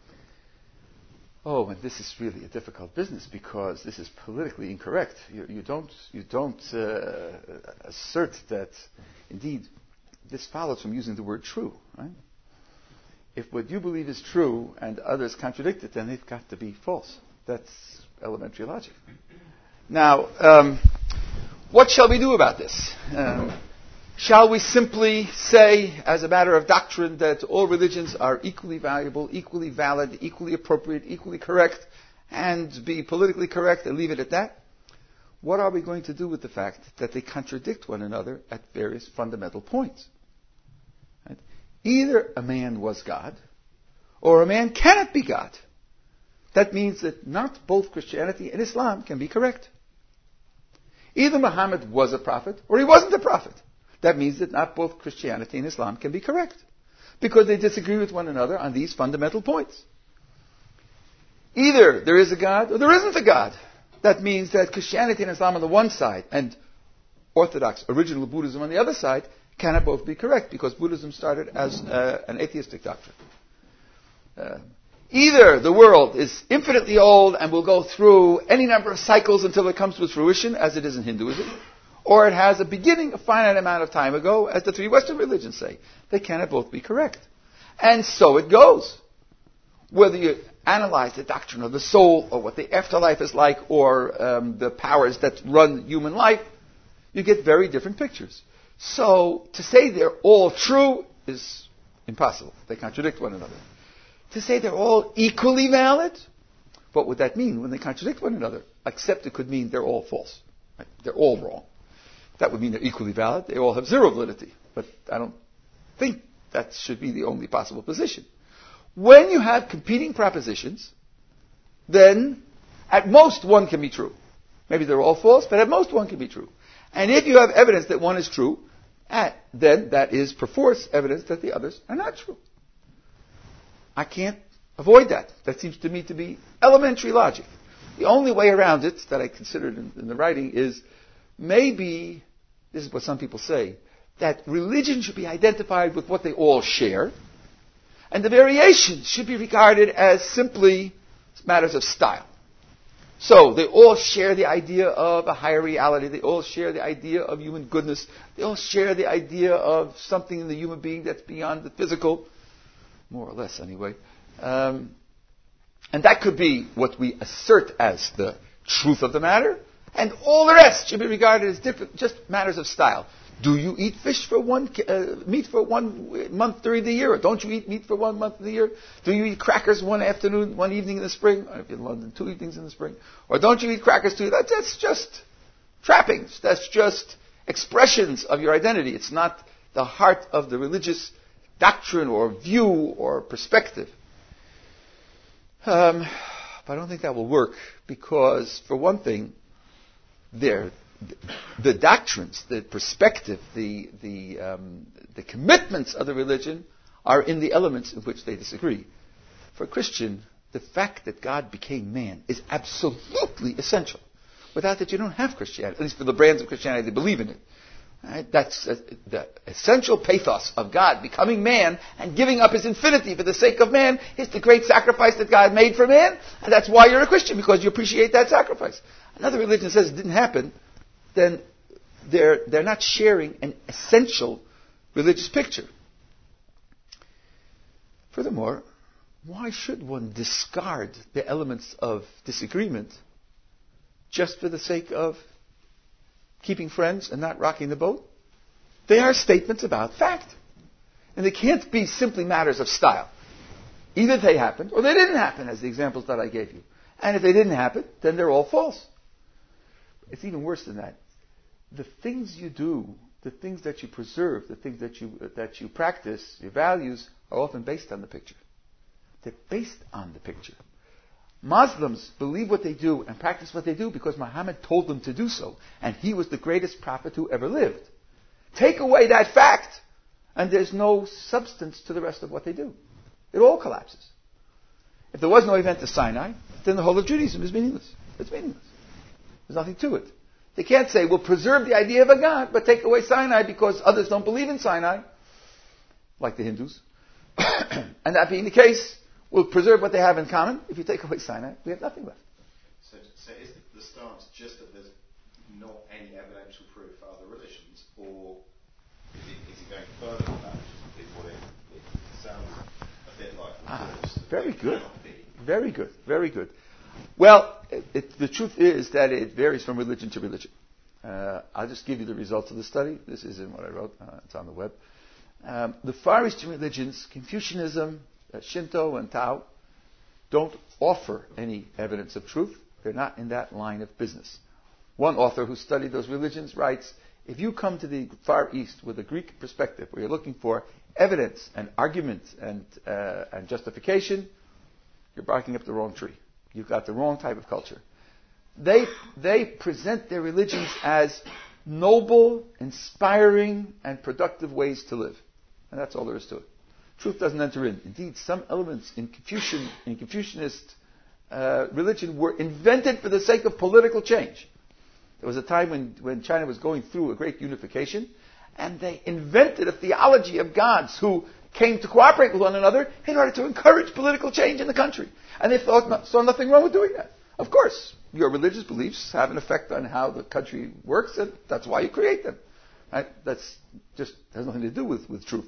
Speaker 1: Oh, and this is really a difficult business because this is politically incorrect. You, you don't, you don't uh, assert that, indeed, this follows from using the word true, right? If what you believe is true and others contradict it, then they've got to be false. That's elementary logic. Now, um, what shall we do about this? Um, Shall we simply say, as a matter of doctrine, that all religions are equally valuable, equally valid, equally appropriate, equally correct, and be politically correct and leave it at that? What are we going to do with the fact that they contradict one another at various fundamental points? Right? Either a man was God, or a man cannot be God. That means that not both Christianity and Islam can be correct. Either Muhammad was a prophet, or he wasn't a prophet. That means that not both Christianity and Islam can be correct, because they disagree with one another on these fundamental points. Either there is a God or there isn't a God. That means that Christianity and Islam on the one side and Orthodox, original Buddhism on the other side cannot both be correct, because Buddhism started as uh, an atheistic doctrine. Uh, either the world is infinitely old and will go through any number of cycles until it comes to its fruition, as it is in Hinduism, or it has a beginning a finite amount of time ago, as the three Western religions say. They cannot both be correct. And so it goes. Whether you analyze the doctrine of the soul, or what the afterlife is like, or um, the powers that run human life, you get very different pictures. So to say they're all true is impossible. They contradict one another. To say they're all equally valid, what would that mean when they contradict one another? Except it could mean they're all false. Right? They're all wrong. That would mean they're equally valid. They all have zero validity. But I don't think that should be the only possible position. When you have competing propositions, then at most one can be true. Maybe they're all false, but at most one can be true. And if you have evidence that one is true, then that is perforce evidence that the others are not true. I can't avoid that. That seems to me to be elementary logic. The only way around it that I considered in, in the writing is maybe, this is what some people say, that religion should be identified with what they all share, and the variations should be regarded as simply matters of style. So they all share the idea of a higher reality. They all share the idea of human goodness. They all share the idea of something in the human being that's beyond the physical, more or less anyway. Um, and that could be what we assert as the truth of the matter. And all the rest should be regarded as different, just matters of style. Do you eat fish for one uh, meat for one month during the year, or don't you eat meat for one month of the year? Do you eat crackers one afternoon, one evening in the spring, or if you're in London, two evenings in the spring, or don't you eat crackers two? That's, that's just trappings. That's just expressions of your identity. It's not the heart of the religious doctrine or view or perspective. Um, but I don't think that will work, because for one thing, there, the doctrines, the perspective, the the um, the commitments of the religion are in the elements in which they disagree. For a Christian, the fact that God became man is absolutely essential. Without it, you don't have Christianity. At least for the brands of Christianity that believe in it. Right? That's uh, the essential pathos of God becoming man and giving up his infinity for the sake of man is the great sacrifice that God made for man, and that's why you're a Christian, because you appreciate that sacrifice. Another religion says it didn't happen, then they're they're not sharing an essential religious picture. Furthermore, why should one discard the elements of disagreement just for the sake of keeping friends and not rocking the boat? They are statements about fact. And they can't be simply matters of style. Either they happened or they didn't happen, as the examples that I gave you. And if they didn't happen, then they're all false. It's even worse than that. The things you do, the things that you preserve, the things that you that you practice, your values, are often based on the picture. They're based on the picture. Muslims believe what they do and practice what they do because Muhammad told them to do so, and he was the greatest prophet who ever lived. Take away that fact, and there's no substance to the rest of what they do. It all collapses. If there was no event of Sinai, then the whole of Judaism is meaningless. It's meaningless. There's nothing to it. They can't say, we'll preserve the idea of a God, but take away Sinai because others don't believe in Sinai, like the Hindus. And that being the case, we'll preserve what they have in common. If you take away Sinai, we have nothing left.
Speaker 5: So, so is the stance just that there's not any evidential proof for other religions, or is he, is he going further than that, which is what it, it sounds a bit like?
Speaker 1: Ah,
Speaker 5: Course,
Speaker 1: very good. Very good. Very good. Well, it, it, the truth is that it varies from religion to religion. Uh, I'll just give you the results of the study. This isn't what I wrote. Uh, it's on the web. Um, the Far Eastern religions, Confucianism, uh, Shinto, and Tao, don't offer any evidence of truth. They're not in that line of business. One author who studied those religions writes, if you come to the Far East with a Greek perspective, where you're looking for evidence and argument and, uh, and justification, you're barking up the wrong tree. You've got the wrong type of culture. They, they present their religions as noble, inspiring, and productive ways to live. And that's all there is to it. Truth doesn't enter in. Indeed, some elements in Confucian, in Confucianist uh, religion were invented for the sake of political change. There was a time when, when China was going through a great unification, and they invented a theology of gods who came to cooperate with one another in order to encourage political change in the country. And they thought, no, saw nothing wrong with doing that. Of course, your religious beliefs have an effect on how the country works, and that's why you create them. Right? That's just has nothing to do with, with truth.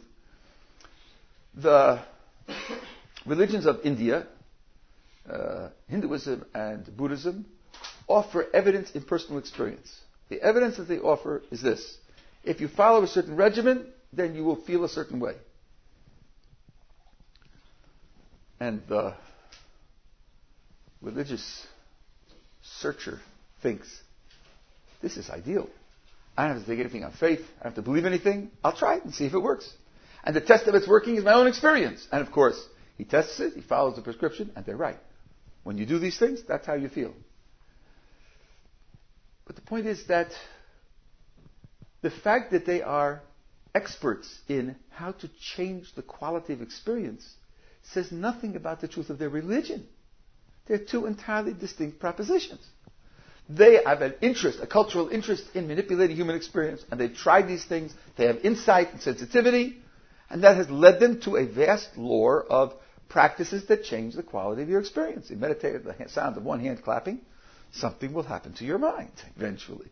Speaker 1: The religions of India, uh, Hinduism and Buddhism, offer evidence in personal experience. The evidence that they offer is this. If you follow a certain regimen, then you will feel a certain way. And the religious searcher thinks, this is ideal. I don't have to take anything on faith. I don't have to believe anything. I'll try it and see if it works. And the test of its working is my own experience. And of course, he tests it, he follows the prescription, and they're right. When you do these things, that's how you feel. But the point is that the fact that they are experts in how to change the quality of experience says nothing about the truth of their religion. They're two entirely distinct propositions. They have an interest, a cultural interest in manipulating human experience, and they've tried these things. They have insight and sensitivity, and that has led them to a vast lore of practices that change the quality of your experience. You meditate at the sound of one hand clapping, something will happen to your mind eventually.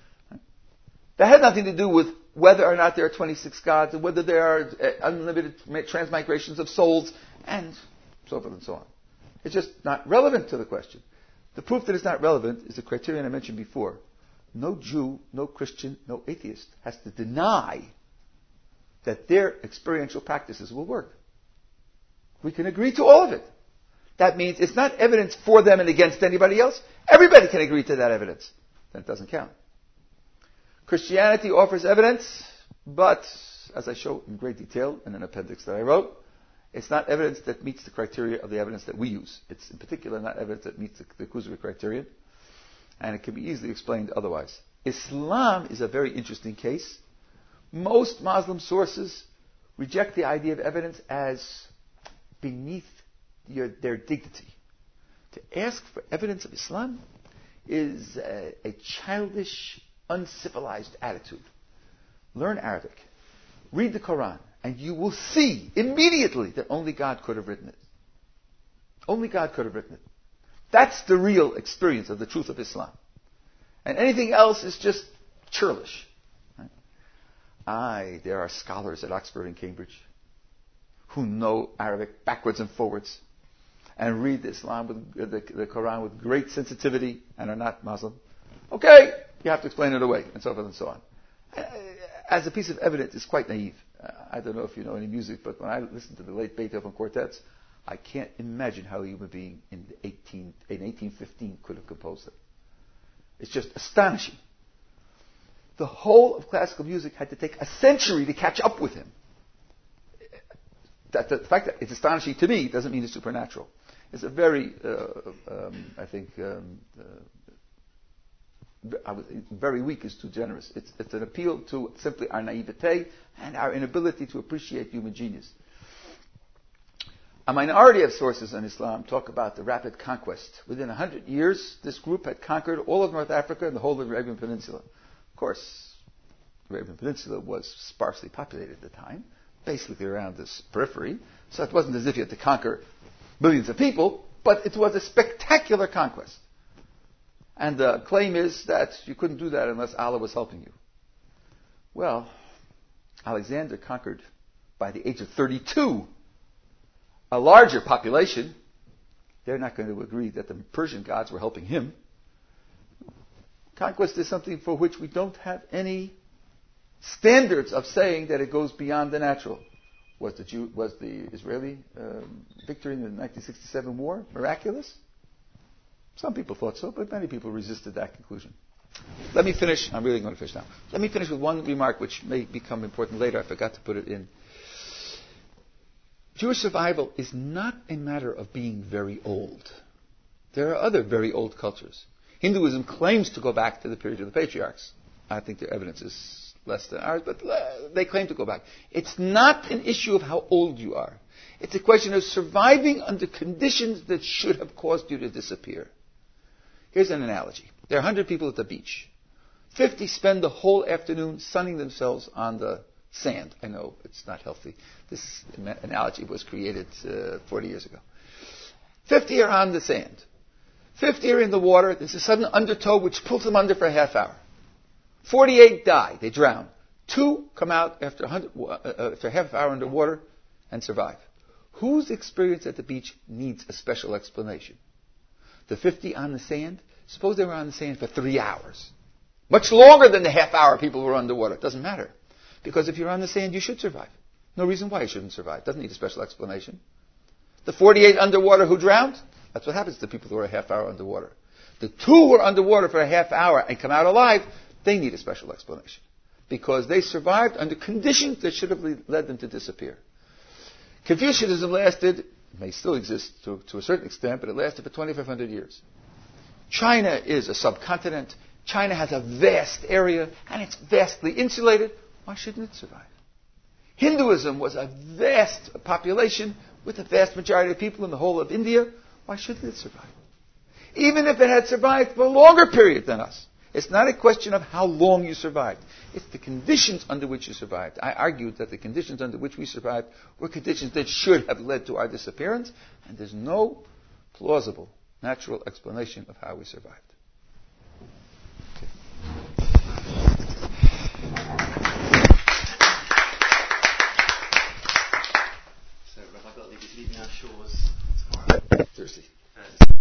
Speaker 1: That has nothing to do with whether or not there are twenty-six gods, and whether there are unlimited transmigrations of souls, and so forth and so on. It's just not relevant to the question. The proof that it's not relevant is the criterion I mentioned before. No Jew, no Christian, no atheist has to deny that their experiential practices will work. We can agree to all of it. That means it's not evidence for them and against anybody else. Everybody can agree to that evidence. Then it doesn't count. Christianity offers evidence, but, as I show in great detail in an appendix that I wrote, it's not evidence that meets the criteria of the evidence that we use. It's in particular not evidence that meets the, the Kuzari criterion, and it can be easily explained otherwise. Islam is a very interesting case. Most Muslim sources reject the idea of evidence as beneath your, their dignity. To ask for evidence of Islam is a, a childish, uncivilized attitude. Learn Arabic. Read the Quran. And you will see immediately that only God could have written it. Only God could have written it. That's the real experience of the truth of Islam. And anything else is just churlish. Right? Aye, there are scholars at Oxford and Cambridge who know Arabic backwards and forwards and read Islam with the, the Quran with great sensitivity and are not Muslim. Okay, you have to explain it away, and so forth and so on. As a piece of evidence, it's quite naive. Uh, I don't know if you know any music, but when I listen to the late Beethoven quartets, I can't imagine how a human being in, eighteen, in eighteen fifteen could have composed it. It's just astonishing. The whole of classical music had to take a century to catch up with him. That, the fact that it's astonishing to me doesn't mean it's supernatural. It's a very, uh, um, I think, um, uh, I was, very weak is too generous. It's, it's an appeal to simply our naivete and our inability to appreciate human genius. A minority of sources on Islam talk about the rapid conquest. Within a hundred years, this group had conquered all of North Africa and the whole of the Arabian Peninsula. Of course, the Arabian Peninsula was sparsely populated at the time, basically around this periphery, so it wasn't as if you had to conquer millions of people, but it was a spectacular conquest. And the claim is that you couldn't do that unless Allah was helping you. Well, Alexander conquered, by the age of thirty-two, a larger population. They're not going to agree that the Persian gods were helping him. Conquest is something for which we don't have any standards of saying that it goes beyond the natural. Was the Jew, was the Israeli um, victory in the nineteen sixty-seven war miraculous? Some people thought so, but many people resisted that conclusion. Let me finish. I'm really going to finish now. Let me finish with one remark which may become important later. I forgot to put it in. Jewish survival is not a matter of being very old. There are other very old cultures. Hinduism claims to go back to the period of the patriarchs. I think their evidence is less than ours, but they claim to go back. It's not an issue of how old you are. It's a question of surviving under conditions that should have caused you to disappear. Here's an analogy. There are one hundred people at the beach. fifty spend the whole afternoon sunning themselves on the sand. I know it's not healthy. This analogy was created uh, forty years ago. fifty are on the sand. fifty are in the water. There's a sudden undertow which pulls them under for a half hour. forty-eight die. They drown. Two come out after, one hundred, uh, after a half hour underwater and survive. Whose experience at the beach needs a special explanation? The fifty on the sand? Suppose they were on the sand for three hours. Much longer than the half hour people were underwater. It doesn't matter. Because if you're on the sand, you should survive. No reason why you shouldn't survive. Doesn't need a special explanation. The forty-eight underwater who drowned? That's what happens to people who are a half hour underwater. The two who are underwater for a half hour and come out alive, they need a special explanation. Because they survived under conditions that should have led them to disappear. Confucianism lasted, it may still exist to, to a certain extent, but it lasted for twenty-five hundred years. China is a subcontinent. China has a vast area, and it's vastly insulated. Why shouldn't it survive? Hinduism was a vast population with a vast majority of people in the whole of India. Why shouldn't it survive? Even if it had survived for a longer period than us. It's not a question of how long you survived. It's the conditions under which you survived. I argued that the conditions under which we survived were conditions that should have led to our disappearance, and there's no plausible, natural explanation of how we survived. Okay.
Speaker 3: So, Rabbi Gottlieb is leaving our shores tomorrow.
Speaker 1: Thursday.
Speaker 3: Uh,